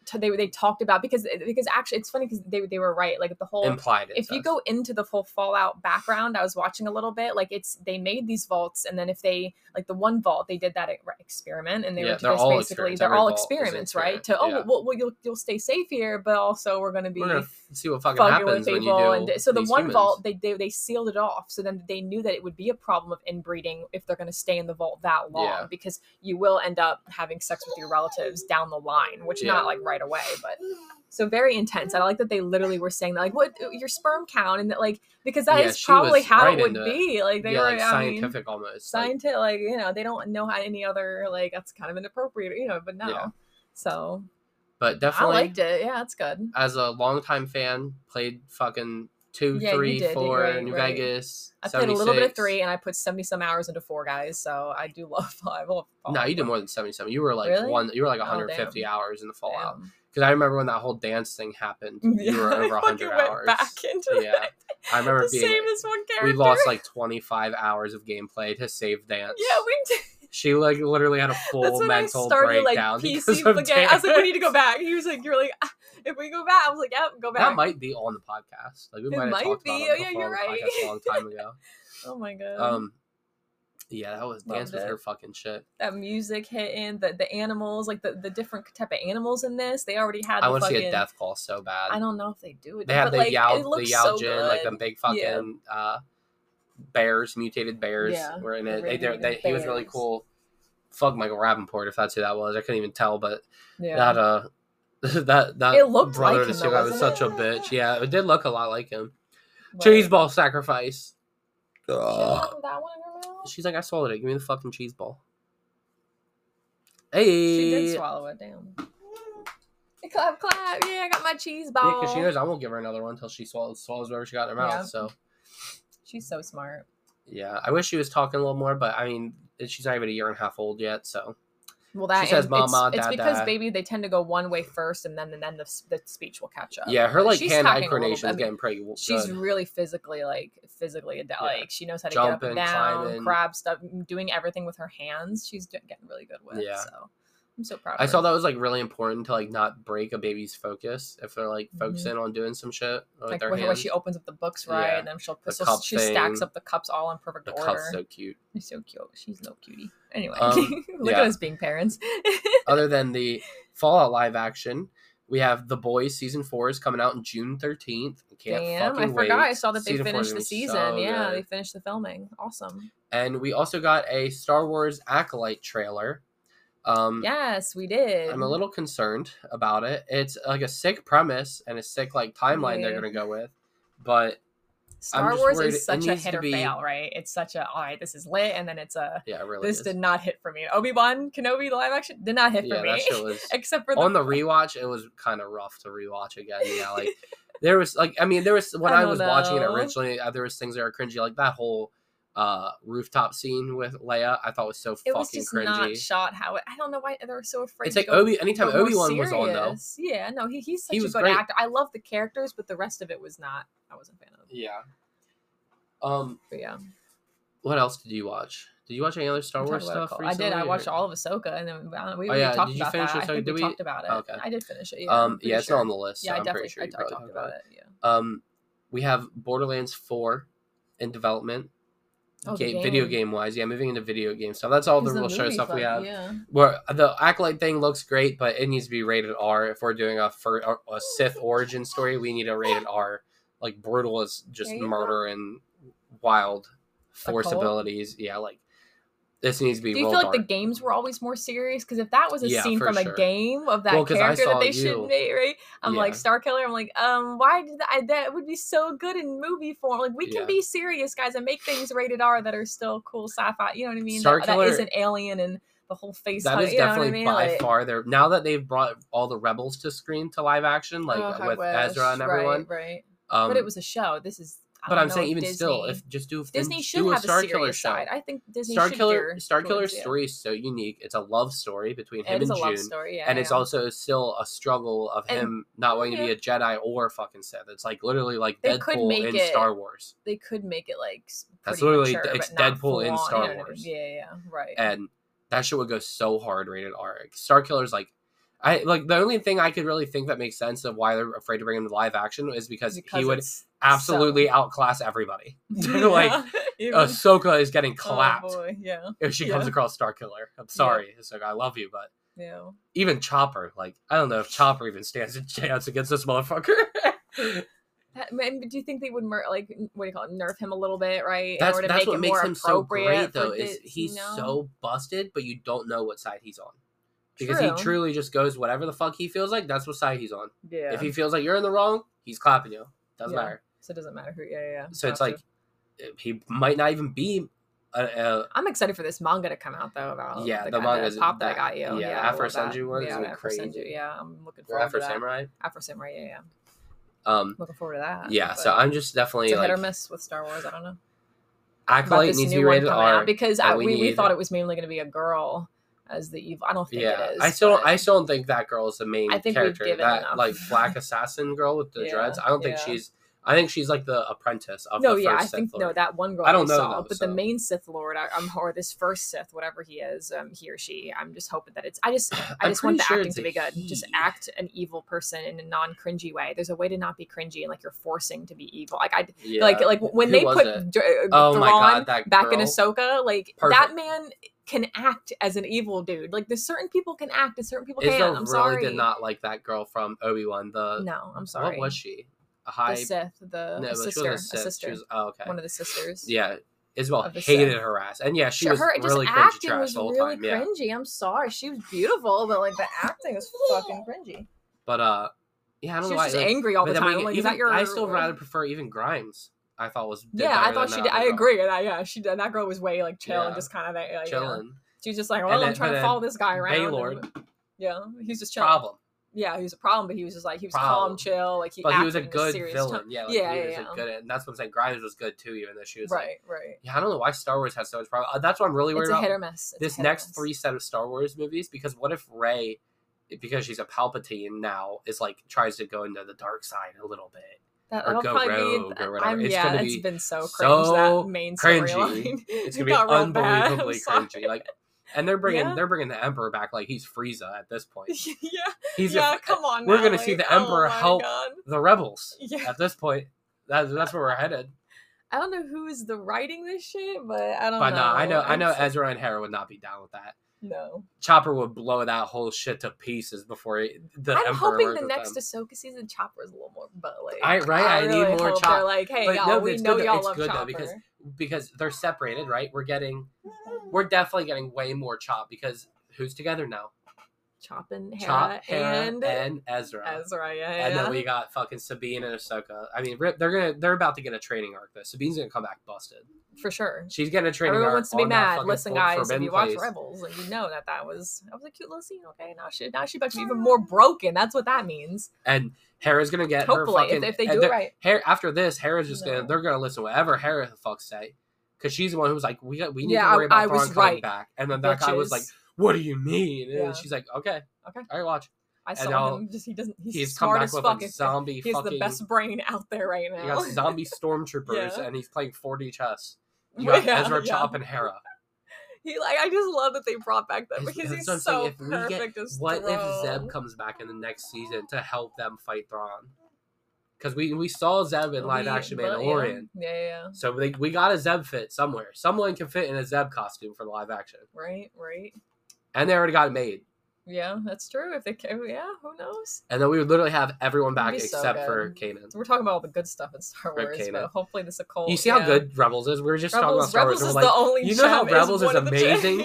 t- they they talked about because because actually it's funny because they they were right, like the whole Implied it if you does. go into the full Fallout background, I was watching a little bit, like it's they made these vaults, and then if they like the one vault they did that e- experiment, and they Yeah, were they're just all basically experiments. they're Every all vault is an experiments, right? To experiment, oh yeah. well, well you'll you'll stay safe here, but also we're gonna be We're gonna f- see what fucking fucking with happens when you people, do. and so the these one humans. vault they, they they sealed it off, so then they knew that it would be a problem of inbreeding if they're going to stay in the vault that long, Yeah. because you will end up having sex with your relatives down the line, which Yeah. not like right away, but so very intense. And I like that they literally were saying that, like, what your sperm count, and that like because that Yeah, is she probably was how right it would into it. be. Like they yeah, were like I mean, scientific almost. Like, scientific, like you know they don't know how any other like that's kind of inappropriate, you know. But no, Yeah. so but I definitely, liked it. Yeah, it's good. as a longtime fan, played fucking two, Yeah, you three, did, did four, great, New right. Vegas. I played a little bit of seventy-six. three, and I put seventy some hours into four, guys. So I do love five. No, you did more than seventy-seven. You were like Really? one. You were like Oh, one hundred fifty damn. hours in the Fallout. Damn. Because I remember when that whole dance thing happened. You were I over one fucking hundred went hours. back into Yeah, that. I remember to being. save Like, this one character. we lost like twenty-five hours of gameplay to save dance. Yeah, we did. She like literally had a That's full when mental I started breakdown like P because C of again. I was like, we need to go dance. back. He was like, you're like, ah, if we go back, I was like, yep, go back. That might be on the podcast. Like we It might have might talked be. about Oh, it yeah, before you're on the right. podcast a long time ago. Oh my god. Um, yeah, that was dance Loved was it. her fucking shit. that music hitting, the the animals, like the, the different type of animals in this. They already had. The I want to fucking, see a death call so bad. I don't know if they do it. They have but, the like, Yao, it the looks Yao so Jin, like good. them big fucking uh, bears, mutated bears Yeah, were in the it. They, they, radiating they, he was really bears. cool. Fuck Michael Rappaport, if that's who that was. I couldn't even tell, but Yeah. that uh, that that It looked brother like to him, see though, guy was wasn't such a it? bitch. Yeah, it did look a lot like him. But- Cheese ball sacrifice. She Ugh. don't have that one in her mouth? She's like, I swallowed it. Give me the fucking cheese ball. She Hey. did swallow it. Damn. Clap, clap. Yeah, I got my cheese Yeah, ball. because she knows I won't give her another one until she swallows swallows whatever she got in her mouth. Yeah. So She's so smart. yeah, I wish she was talking a little more, but I mean, she's not even a year and a half old yet. So Well, that She says and mama, it's, it's dad, because dad. baby they tend to go one way first, and then and then the, the speech will catch up. yeah, her But like she's hand-eye talking a little coordination bit. is I mean, getting pretty good. She's really physically like physically ad- like she knows how to get up Jumping, and down, climbing. crab stuff, doing everything with her hands. She's do- getting really good with. Yeah. So I'm so proud. Of I her. saw that was like really important to like not break a baby's focus if they're like Mhm. focusing on doing some shit with like their when, when hands. she opens up the books, right, Yeah. and then she'll The so cup she stacks thing. up the cups all in perfect the order. cup's so cute. She's so cute. She's no cutie. Anyway, Um, look yeah. at us being parents. Other than the Fallout live action, we have The Boys season four is coming out on June thirteenth. Can't Damn, I fucking forgot. wait. I saw that they Season four is finished gonna the be season. so yeah, good. they finished the filming. Awesome. And we also got a Star Wars Acolyte trailer. Um, Yes, we did. I'm a little concerned about it. It's like a sick premise and a sick like timeline they're Yeah. gonna go with, but Star just Wars worried is it such a needs hit to or be- fail, right? It's such a all right. This is lit, and then it's a yeah, it really this is. did not hit for me. Obi-Wan Kenobi live action did not hit yeah, for me. that shit was Except for the on the rewatch. It was kind of rough to rewatch again. Yeah, like there was like I mean there was when I I, don't was watching it know. originally, uh, there was things that were cringy, like that whole uh rooftop scene with Leia. I thought was so it was fucking just cringy. not shot how it. I don't know why they were so afraid. It's to like go, Obi. Anytime go more Obi Wan was on though. serious. Yeah, no, he, he's such He a was good great. actor. I love the characters, but the rest of it was not. I wasn't a fan of. Yeah. Um. But yeah, What else did you watch? Did you watch any other Star I'm Wars talking about stuff it. I did. I recently, watched or- all of Ahsoka, and then uh, we Oh, already yeah, talked did you about finish that. I Ahsoka? think Did we, we- talked about it. Oh, okay. I did finish it. Yeah, I'm Um. pretty Yeah, it's sure. not on the list. So Yeah, I I'm definitely pretty sure I, you I probably talked talked about about it. Yeah. it. Um. We have Borderlands four in development. Oh, the Game, video game. game wise, yeah, moving into video game stuff. That's all the Because real show movie's stuff we like- have. Yeah. Where the Acolyte thing looks great, but it needs to be rated R. If we're doing a for a Sith origin story, we need a rated R. Like brutal as just There you murder and wild force cult? abilities. Yeah, like this needs to be. Do you real feel like dark. the games were always more serious? Because if that was a Yeah, scene for from sure. a game of that Well, 'cause I character saw that they you- should make, right? I'm Yeah. like Star Killer. I'm like, um, why did I, that would be so good in movie form? Like we can Yeah. be serious, guys, and make things rated R that are still cool sci-fi. You know what I mean? Star that, Killer- that isn't alien and the whole face. That hug, is you know what I definitely mean? by Like, far there. Now that they've brought all the rebels to screen to live action, like oh, I with wish. Ezra and everyone. right? Right. Um, but it was a show. This is. I But don't I'm know saying if even Disney, still, if just do Disney do should a have Star a Killer serious show. side. I think Disney Star should Killer gear Star Killer's towards it. story is so unique. It's a love story between him It is and a love June, story, yeah, and it's yeah. also still a struggle of And- him not wanting to be a Jedi or fucking Sith. It's like literally like They could Deadpool make in it- Star Wars, They could make it like s- That's pretty literally- mature, it's but not Deadpool in full-on, Star you know what I mean? Wars. Yeah, yeah, yeah, right. and that shit would go so hard rated R. Star Killer's like, I like the only thing I could really think that makes sense of why they're afraid to bring him to live action is because, Because he would it's absolutely so- outclass everybody. like Even- Ahsoka is getting oh clapped boy, yeah, if she comes Yeah. across Starkiller. I'm sorry, Ahsoka, I love you, but yeah. even Chopper, like I don't know if Chopper even stands a chance against this motherfucker. That- man, do you think they would mer- like what do you call it, nerf him a little bit, right? That's in order to that's make what it makes more him so appropriate great, though. for Is this, he's you know? so busted, but you don't know what side he's on because True. he truly just goes whatever the fuck he feels like. That's what side he's on. Yeah. If he feels like you're in the wrong, he's clapping you. Doesn't Yeah. matter. So it doesn't matter who. Yeah, yeah. yeah. So it's Gotcha. like he might not even be. A, a, I'm excited for this manga to come out though. About Yeah, the, the guy- manga's- pop that, I that- got you. yeah, Yeah, the I Afro love that. Senju one is Yeah, the Afro crazy. Senju, Yeah, I'm looking or forward Afro to that. Samurai. Afro Samurai. Yeah, yeah. Um, Looking forward to that. yeah. But So I'm just definitely it's a like hit or miss with Star Wars. I don't know. About Acolyte this needs to new be one rated coming R out because and I, we we, we need- thought it was mainly going to be a girl as the evil. I don't think Yeah, it is. I still don't, but- I still don't think that girl is the main I think we've character. given That enough. like black assassin girl with the Yeah, dreads. I don't think yeah. she's. I think she's like the apprentice of No, the yeah, first I think Sith no, Lord. that one girl I don't we know, saw, though, but so- the main Sith Lord, I, I'm or this first Sith, whatever he is, um, he or she. I'm just hoping that it's. I just, I I'm just want pretty the sure acting it's to a be good. Just he. act an evil person in a non-cringy way. There's a way to not be cringy and like you're forcing to be evil. Like I, Yeah. like like when Who they was put it? Dr- uh, Oh my Thrawn God, that back in girl. Ahsoka, like Perfect. that man can act as an evil dude. Like there's certain people can act and certain people Israel can't. I'm really sorry. did not like that girl from Obi Wan. The No, I'm sorry. What was she? A The high Sith, the no, a but sister, she a, was a Sith. sister, She was, oh, okay. one of the sisters. Yeah, Isabel of the hated Sith. her ass, and yeah, she Sure, was her just really cringy acting trash was the whole really time. Yeah, cringy. I'm sorry, she was beautiful, but like the acting was fucking cringy. but uh, yeah, I don't She know was why. just like, angry all but the then we time. get- Like, is even- that your? I still rather prefer even Grimes. I thought was did Yeah, I better thought than she that did. I other girl. agree. And I, yeah, she did. That girl was way like chill and Yeah. just kind of like, like, Chilling. Yeah. She was just like, well, And I'm then- trying but to then follow this guy around. Baylord. and- yeah, he's just chilling. Problem. Yeah, he was a problem, but he was just like he was Problem. calm, chill. Like he, But he was a acted in good serious villain. tone. Yeah, like, yeah, he yeah, was yeah. a good. And that's what I'm saying. Grimes was good too, even though she was like, Right, right. yeah, I don't know why Star Wars has so much problem. Uh, That's what I'm really worried It's a about. hit or miss. It's a This hit or next miss. three set of Star Wars movies, because what if Rey, because she's a Palpatine now, is like tries to go into the dark side a little bit. That, or that'll go probably rogue be. or whatever. I'm, It's yeah, gonna it's be been so cringe. so that main cringy. storyline. It's It gonna be got real bad. I'm unbelievably sorry. cringy. Like, and they're bringing Yeah. they're bringing the Emperor back like he's Frieza at this point. yeah, He's yeah. a, come on. we're now, gonna see like, the Emperor oh my help God. the rebels Yeah. at this point. That's that's where we're headed. I don't know who is the writing this shit, but I don't But know. no, I know I know It's- Ezra and Hera would not be down with that. No. Chopper would blow that whole shit to pieces before he, the I'm Emperor hoping worked the with next them. Ahsoka season Chopper is a little more but like I- right, I need really more hope Chop- They're like, hey, But y'all, no, we it's know good. y'all It's love good Chopper. though because because they're separated, right? We're getting we're definitely getting way more Chop because who's together now? Chop and Hera Chop, Hera, and, and Ezra. Ezra, yeah, And yeah. then we got fucking Sabine and Ahsoka. I mean, rip- they're gonna they're about to get a training arc though. Sabine's gonna come back busted. for sure. She's getting a training Everyone arc. wants to be on that mad. fucking Listen, for- guys, if Forbidden you watch Place. Rebels, and you know that that was that was a cute little scene. Okay, now she now she's about to be even more broken. That's what that means. And Hera's gonna get Hopefully, her if- fucking. if they and do it they're- right. Hera, after this, Hera's just No. gonna. They're gonna listen to whatever Hera the fuck say, because she's the one who was like, "We got, we need Yeah, to worry I- about I was Thrawn coming right, back." And then that guy was bitches. like, "What do you mean?" And Yeah. she's like, "Okay, Okay. all right, watch." I And saw now him. Just he doesn't. He's, He's come smart back as with fuck. like zombie He's fucking. the best brain out there right now. You got zombie stormtroopers, Yeah. and he's playing four D chess. You got Yeah, Ezra, yeah. Chop, and Hera. He like I just love that they brought back that It's- because that's he's what I'm saying, so if we get- perfect as What if Thrawn. Zeb comes back in the next season to help them fight Thrawn? Because we we saw Zeb in live We- action but, Mandalorian. Yeah, yeah, yeah. So we, we got a Zeb fit somewhere. Someone can fit in a Zeb costume for the live action. Right, right. And they already got it made. Yeah, that's true. If they can, yeah, who knows? And then we would literally have everyone back It'd be so except for good. Kanan. So we're talking about all the good stuff in Star Rip Wars, Kanan. but hopefully this occult. You see yeah. how good Rebels is? We were just talking about Rebels, Star Rebels Wars. is and we're the like, only. you know how gem, Rebels is one of the gem- amazing?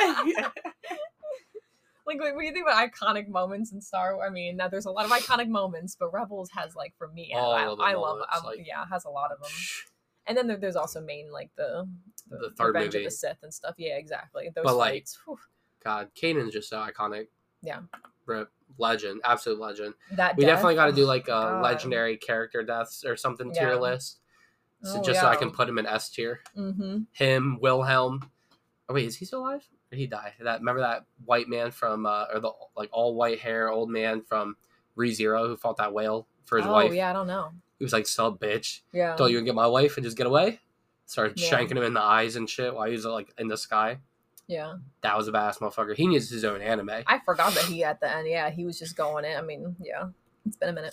Like when you think about iconic moments in Star Wars, I mean, now there's a lot of iconic moments, but Rebels has like for me, All I, of the I love, moments, I, like- yeah, it has a lot of them. And then there, there's also main like the the, The third Revenge movie. of the Sith and stuff. Yeah, exactly. Those But, like, fights, whew, God, Kanan's just so iconic. Yeah. Rip. Legend. Absolute legend. that We death, definitely got to oh do like a God. legendary character deaths or something tier Yeah. list. So Oh, just so I yeah. can put him in S tier. Mm-hmm. Him, Wilhelm. Oh wait, is he still alive? Or did he die? That remember that white man from uh, or the like all white hair old man from ReZero who fought that whale for his Oh wife? yeah, I don't know. He was like, "Sub bitch, Yeah. thought you would get my wife and just get away." Started Yeah. shanking him in the eyes and shit while he was like in the sky. Yeah. That was a badass motherfucker. He needs his own anime. I forgot that he at the end, yeah, he was just going in. I mean, yeah. It's been a minute.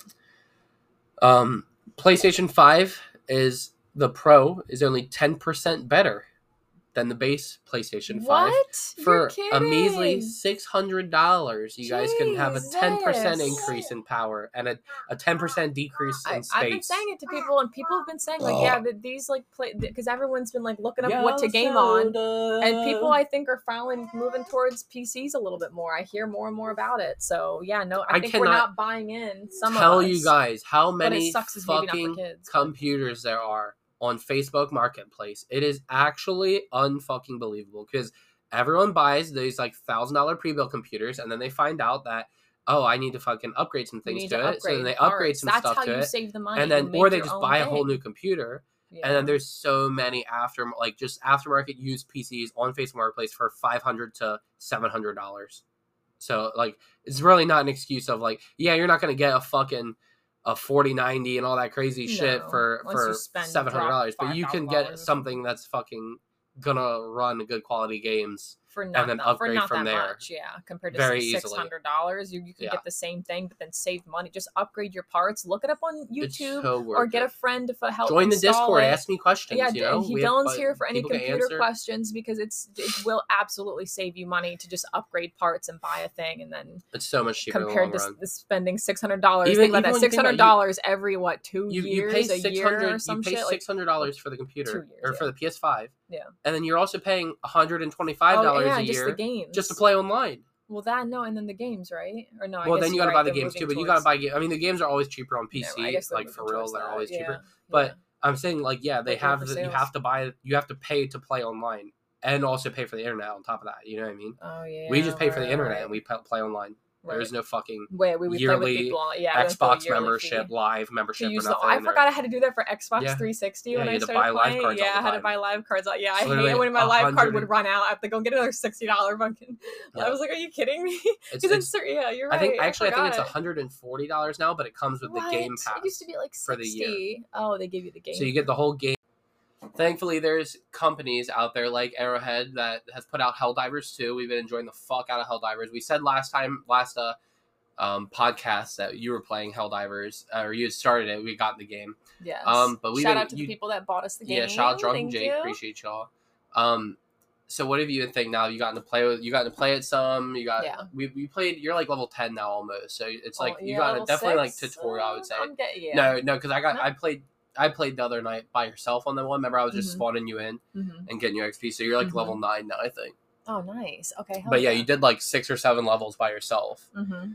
Um, PlayStation five is the Pro is only ten percent better than the base PlayStation five. What? For You're a measly kidding. six hundred dollars, you guys can have a ten percent Jesus. increase in power and a, a ten percent decrease in I, space. I've been saying it to people, and people have been saying like, yeah, that these like play because everyone's been like looking up what to game on, and people I think are finally moving towards P Cs a little bit more. I hear more and more about it. So yeah, no, I, I think we're cannot not buying in. Some Tell of us, you guys how but many it sucks as maybe not for fucking kids. computers there are on Facebook Marketplace. It is actually unfucking believable because everyone buys these like thousand dollar pre-built computers and then they find out that, oh, I need to fucking upgrade some You things need to, to it. So then upgrade they parts. upgrade some That's stuff how to you it. save the money. And You then make or they your just own buy a whole thing. new computer. Yeah. And then there's so many after like just aftermarket used P Cs on Facebook Marketplace for five hundred to seven hundred dollars. So like it's really not an excuse of like, yeah, you're not gonna get a fucking a forty ninety and all that crazy shit No, for unless you for spend- seven hundred dollars, drop but you can five thousand dollars get or something that's fucking gonna run good quality games. for not then that, upgrade for not from that there much, yeah. Compared to very six easily. hundred dollars, you you can Yeah. get the same thing, but then save money. Just upgrade your parts. Look it up on It's YouTube, so worth or get it. a friend to f- help. Join the install Discord, it. ask me questions. Yeah, you know, he We have- Dylan's but here for any people can computer answer. questions because it's it will absolutely save you money to just upgrade parts and buy a thing, and then It's so much cheaper compared in to the long run. s- spending six hundred dollars. Even- Think about even that, when you six think about hundred dollars every what two You, you years, pay a six year hundred. or some You pay shit. Like, six hundred dollars for the computer, two years, or for yeah. the P S five. Yeah. And then you're also paying one hundred and twenty-five oh dollars yeah, a just year the games, just to play online. Well, that no, and then the games, right? Or no? I Well, guess then you you're got to right, buy the they're games too, moving but you got to towards- buy. ga- I mean, the games are always cheaper on P C. No, I guess they're like moving for real, towards they're that, always yeah, cheaper. yeah. But I'm saying, like, yeah, they Like, going have. for The, you sales. have to buy. You have to pay to play online, and also pay for the internet on top of that. You know what I mean? Oh yeah. we just pay for the right, internet right, and we pe- play online. There is right. no fucking Wait, we, we play yearly with people on, yeah, we don't pay a Xbox yearly membership, fee live to membership, or use nothing. the, I in there. forgot I had to do that for Xbox Yeah. three sixty Yeah, when you I had to started buy live playing. cards all Yeah, the I had to time. buy live cards. Yeah, I So hate literally it when my live card one hundred would run out. I have to go get another sixty dollar fucking. Yeah. I was like, are you kidding me? It's, Because it's, it's, yeah, you're right. I think actually I think it's forgot. one hundred and forty dollars now, but it comes with What? the Game Pass. It used to be like for the year. sixty. Oh, they give you the game. So you get the whole game. Thankfully, there's companies out there like Arrowhead that has put out Helldivers two. We've been enjoying the fuck out of Helldivers. We said last time, last uh, um, podcast that you were playing Helldivers, uh, or you had started it. We got the game. Yes. Um, but we've shout been- out to you- the people that bought us the game. Yeah, shout out Drunk and Thank Jake. you. Appreciate y'all. Um, so what have you been thinking now? You gotten to play with. You gotten to play it some. You got. Yeah. We we played. You're like level ten now almost. So it's like Oh, you yeah, got a level definitely six? like tutorial. I would say. I'm get- yeah. No, no, because I got No? I played I played the other night by yourself on the one. Remember, I was just Mhm. spawning you in Mhm. and getting your X P. So you're like Mhm. level nine now, I think. Oh, nice. Okay. But yeah, you did like six or seven levels by yourself. Mm-hmm.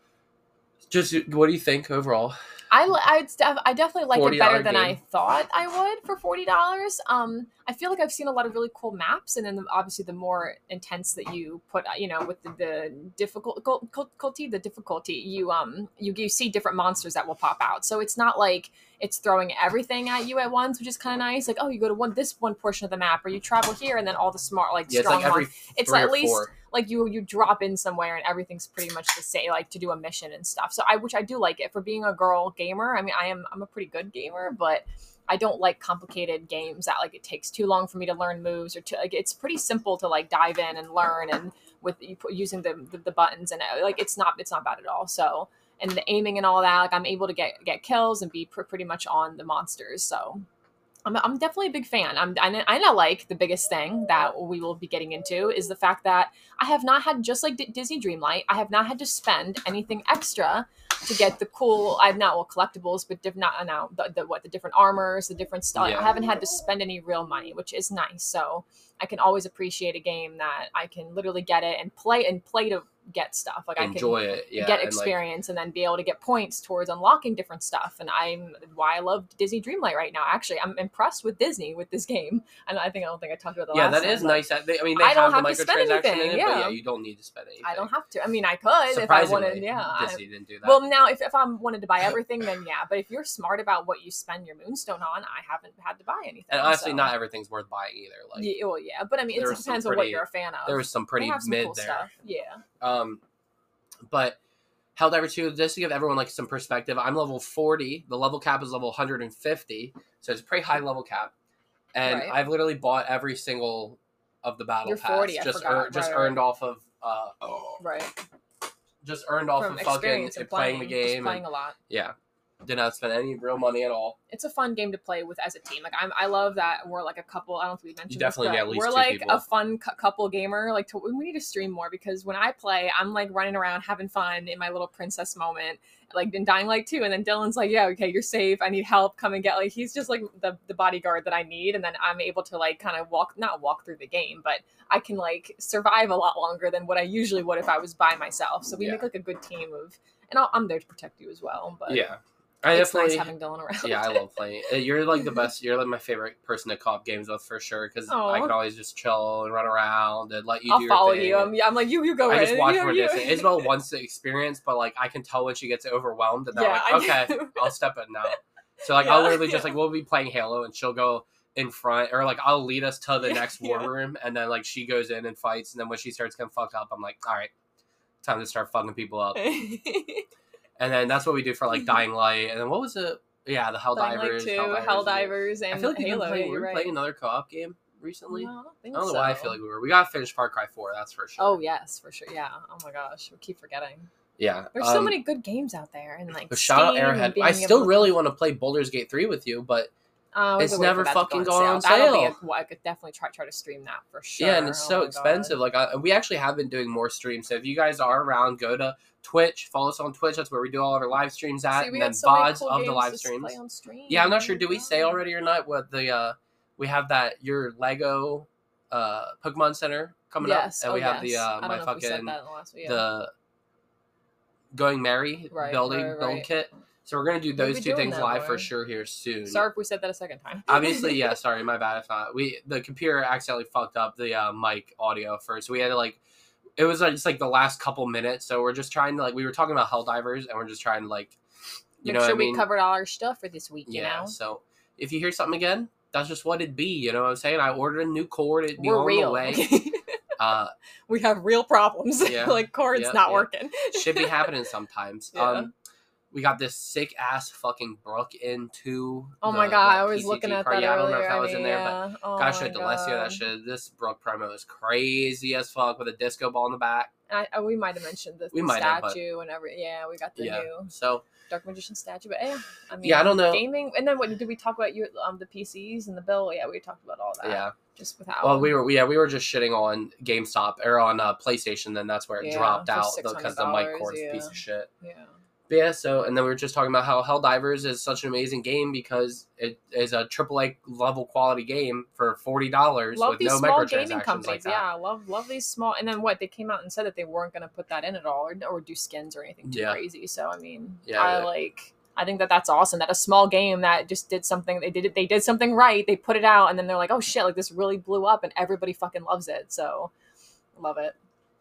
Just what do you think overall? I li- I'd def- I definitely like it forty better dollar than I game. thought I would for forty dollars. Um, I feel like I've seen a lot of really cool maps, and then the, obviously the more intense that you put, uh, you know, with the, the difficult cul- difficulty, the difficulty, you um you you see different monsters that will pop out. So it's not like it's throwing everything at you at once, which is kind of nice. Like, oh, you go to one this one portion of the map, or you travel here, and then all the smart like Yeah, it's strong like every ones. It's three at or least four. like you you drop in somewhere and everything's pretty much the same, like to do a mission and stuff. So I which I do like it for being a girl gamer. I mean, I am I'm a pretty good gamer, but I don't like complicated games that like it takes too long for me to learn moves or to like it's pretty simple to like dive in and learn and with you put, using the, the the buttons and uh, like it's not it's not bad at all. So and the aiming and all that, like I'm able to get get kills and be pr- pretty much on the monsters. So I'm, I'm definitely a big fan. I'm, I, I know, like, the biggest thing that we will be getting into is the fact that I have not had, just like D- Disney Dreamlight, I have not had to spend anything extra to get the cool, I've not, well, collectibles, but diff, not, now, the, the, what, the different armors, the different stuff. Yeah. I haven't had to spend any real money, which is nice. So I can always appreciate a game that I can literally get it and play and play to get stuff. Like Enjoy I can it, yeah, get and, like- experience and then be able to get points towards unlocking different stuff. And I'm why I love Disney Dreamlight right now. Actually, I'm impressed with Disney with this game. And I think I don't think I talked about the Yeah, last that is time, but nice. That they, I mean, they I don't have the have to spend microtransaction in anything, it, but yeah. yeah, you don't need to spend anything. I don't have to. I mean, I could if I Surprisingly, wanted. Yeah. I- Disney didn't do that. well, now if, if I wanted to buy everything, then yeah. But if you're smart about what you spend your Moonstone on, I haven't had to buy anything. and honestly, so. not everything's worth buying either. Like Yeah, well, yeah, but I mean, it there was some depends on what pretty- you're a fan of. there was some pretty They have some mid cool there. stuff. Yeah. Um, but Helldivers two, just to give everyone like some perspective, I'm level forty. The level cap is level one hundred fifty, so it's a pretty high level cap. And Right. I've literally bought every single of the battle You're pass. forty, I just forgot. ear- just Right, right. earned off of uh, Right. just earned off From of fucking experience playing, and playing, the just game. playing And, a lot. yeah, did not spend any real money at all. It's a fun game to play with as a team. Like I'm, I love that we're like a couple. I don't know if we mentioned You definitely this, need but at least we're two like people. a fun cu- couple gamer. Like to, we need to stream more because when I play, I'm like running around having fun in my little princess moment, like in Dying Light two. And then Dylan's like, "Yeah, okay, you're safe. I need help. Come and get." Like he's just like the the bodyguard that I need, and then I'm able to like kind of walk, not walk through the game, but I can like survive a lot longer than what I usually would if I was by myself. So we Yeah. make like a good team of, and I'll, I'm there to protect you as well. But Yeah. I it's definitely, nice having Dylan around. yeah, I love playing. Uh, You're like the best. You're like my favorite person to co-op games with for sure because I Aw. can always just chill and run around and let you I'll do follow your thing. you. I'm, yeah, I'm like you. You go. I right just in. watch you, from a you. distance. Isabel wants the experience, but like I can tell when she gets overwhelmed, and then Yeah, I'm I like, okay, do. I'll step in now. So like I'll Yeah, literally just yeah. like we'll be playing Halo, and she'll go in front, or like I'll lead us to the Yeah, next war yeah. room, and then like she goes in and fights, and then when she starts getting fucked up, I'm like, all right, time to start fucking people up. And then that's what we do for like Dying Light, and then what was it? Yeah, the Helldivers. Dying Light two, Helldivers, and I feel like we've been Halo. playing, yeah, we you're were right. playing another co-op game recently. No, I don't think I don't know so. why I feel like we were. We got to finish Far Cry four, that's for sure. Oh yes, for sure. Yeah. Oh my gosh, we keep forgetting. Yeah. There's so um, many good games out there, and like but shout out Steam and Airhead. being I able still to- really want to play Baldur's Gate three with you, but Uh, we it's have to wait never for that to go fucking going on That'll be sale. a- well, I could definitely try try to stream that for sure. yeah, and it's Oh so my expensive. God. Like I, we actually have been doing more streams. So if you guys are around, go to Twitch, follow us on Twitch. That's where we do all of our live streams at, See, we and then got so many V O Ds cool of the games live to streams. play on stream. Yeah, I'm not Oh sure. my Did we say God. already or not what the uh we have that your Lego uh Pokemon Center coming Yes. up, and oh, we have yes. the uh I my don't know if we said fucking that in the last. Yeah. the Going Merry Right, building right, build right. kit. So we're gonna do We'll those be two doing things that live for more. sure here soon. Sorry if we said that a second time. Obviously, yeah. Sorry, my bad. If not, we the computer accidentally fucked up the uh, mic audio first. So we had to like, it was like, just like the last couple minutes. So we're just trying to like, we were talking about Helldivers, and we're just trying to like, you Make know, sure what I mean? we covered all our stuff for this week. You yeah. know, So if you hear something again, that's just what it'd be. You know what I'm saying? I ordered a new cord. It'd be we're on real. the way. Uh, we have real problems. Yeah. like cord's Yeah, not yeah. working. should be happening sometimes. Yeah. Um, we got this sick ass fucking Brook into. Oh the- my god, the I was P C G looking at card. that Yeah, I don't earlier. know if that was I in mean, there, but yeah. oh gosh, my showed Delesio that God. shit. This Brook promo is crazy as fuck with a disco ball in the back. I, I, we might have mentioned the, We the might have, but- statue and every. Yeah, we got the Yeah. new So Dark Magician statue. But yeah, I mean, Yeah, I don't know. gaming. And then what did we talk about? You um the P Cs and the bill. Yeah, we talked about all that. yeah. just without. Well, we were yeah we were just shitting on GameStop or on uh, PlayStation. Then that's where it Yeah, dropped for out six hundred because the mic dollars, cord's a yeah. piece of shit. Yeah. But yeah, so and then we were just talking about how Helldivers is such an amazing game because it is a triple A level quality game for forty dollars Love with these no small gaming microtransactions companies. like that. Yeah, love love these small. And then what they came out and said that they weren't going to put that in at all, or, or do skins or anything too Yeah. crazy. So I mean, Yeah, I yeah. like. I think that that's awesome. That a small game that just did something. They did it. They did something right. They put it out, and then they're like, "Oh shit! Like this really blew up, and everybody fucking loves it." So, love it.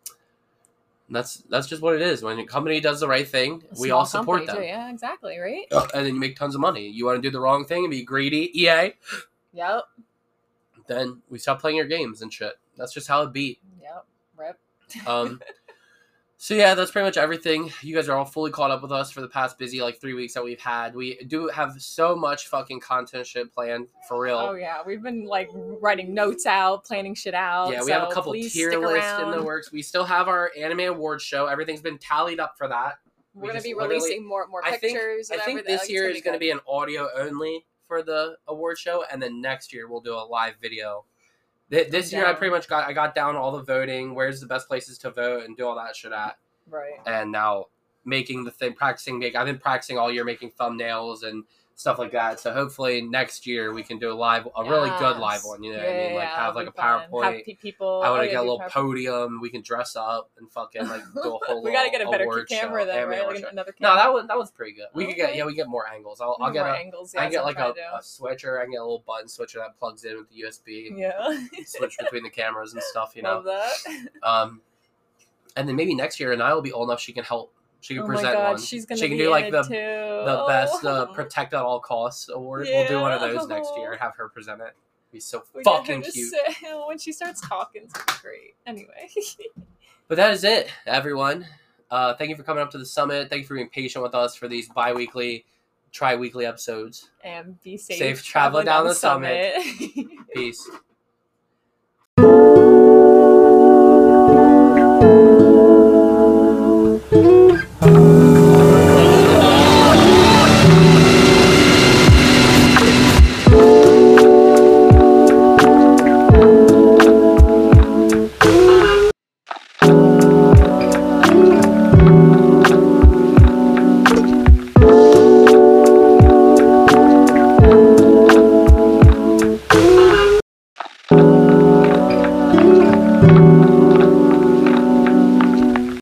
That's that's just what it is. When a company does the right thing, A we small all support company, them, too. Yeah, exactly. Right. and then you make tons of money. You want to do the wrong thing and be greedy, E A, Yep. then we stop playing your games and shit. That's just how it be. Yep. Rip. Um, so yeah, that's pretty much everything. You guys are all fully caught up with us for the past busy like three weeks that we've had. We do have so much fucking content shit planned for real. Oh yeah, we've been like writing notes out, planning shit out. Yeah, we have a so couple please tier stick lists in the around. works. We still have our anime awards show. Everything's been tallied up for that. We're We gonna just be literally- releasing more more I think pictures. I and think everything. this Like, year it's is going to good. be an audio only for the award show, and then next year we'll do a live video. Th- This year I down. pretty much got I got down all the voting, where's the best places to vote, and do all that shit at. right. And now making the thing, practicing. Make I've been practicing all year making thumbnails and stuff like that. So hopefully next year we can do a live, a really good live Yes. one. You know yeah, what I mean? Like yeah, have it'll like a be fun. PowerPoint. Have pe- people. I want oh, to yeah, get a do little PowerPoint. podium. We can dress up and fucking like do a whole. We gotta get a little better award camera show, then, anime right? award Like show. another No, camera. that one that was pretty good. We could get Okay. yeah, we get more angles. I'll, I'll get More a angles. Yeah, I that's get what like I'm a, trying to a switcher. I can get a little button switcher that plugs in with the U S B. do. Yeah. Switch between the cameras and stuff, you know. Love that. Um, and then maybe next year, and I will be old enough. She can help. She can Oh my present god, one. she's gonna she can be do in like it the too. the best uh, Oh. protect at all costs award. We'll do one of those next Yeah. year. Have her present it. It'd be so We get her fucking to cute. say- when she starts talking, it's gonna be great. Anyway. But that is it, everyone. Uh, thank you for coming up to the summit. Thank you for being patient with us for these bi-weekly, tri-weekly episodes. And be safe, Safe traveling down the summit. Peace.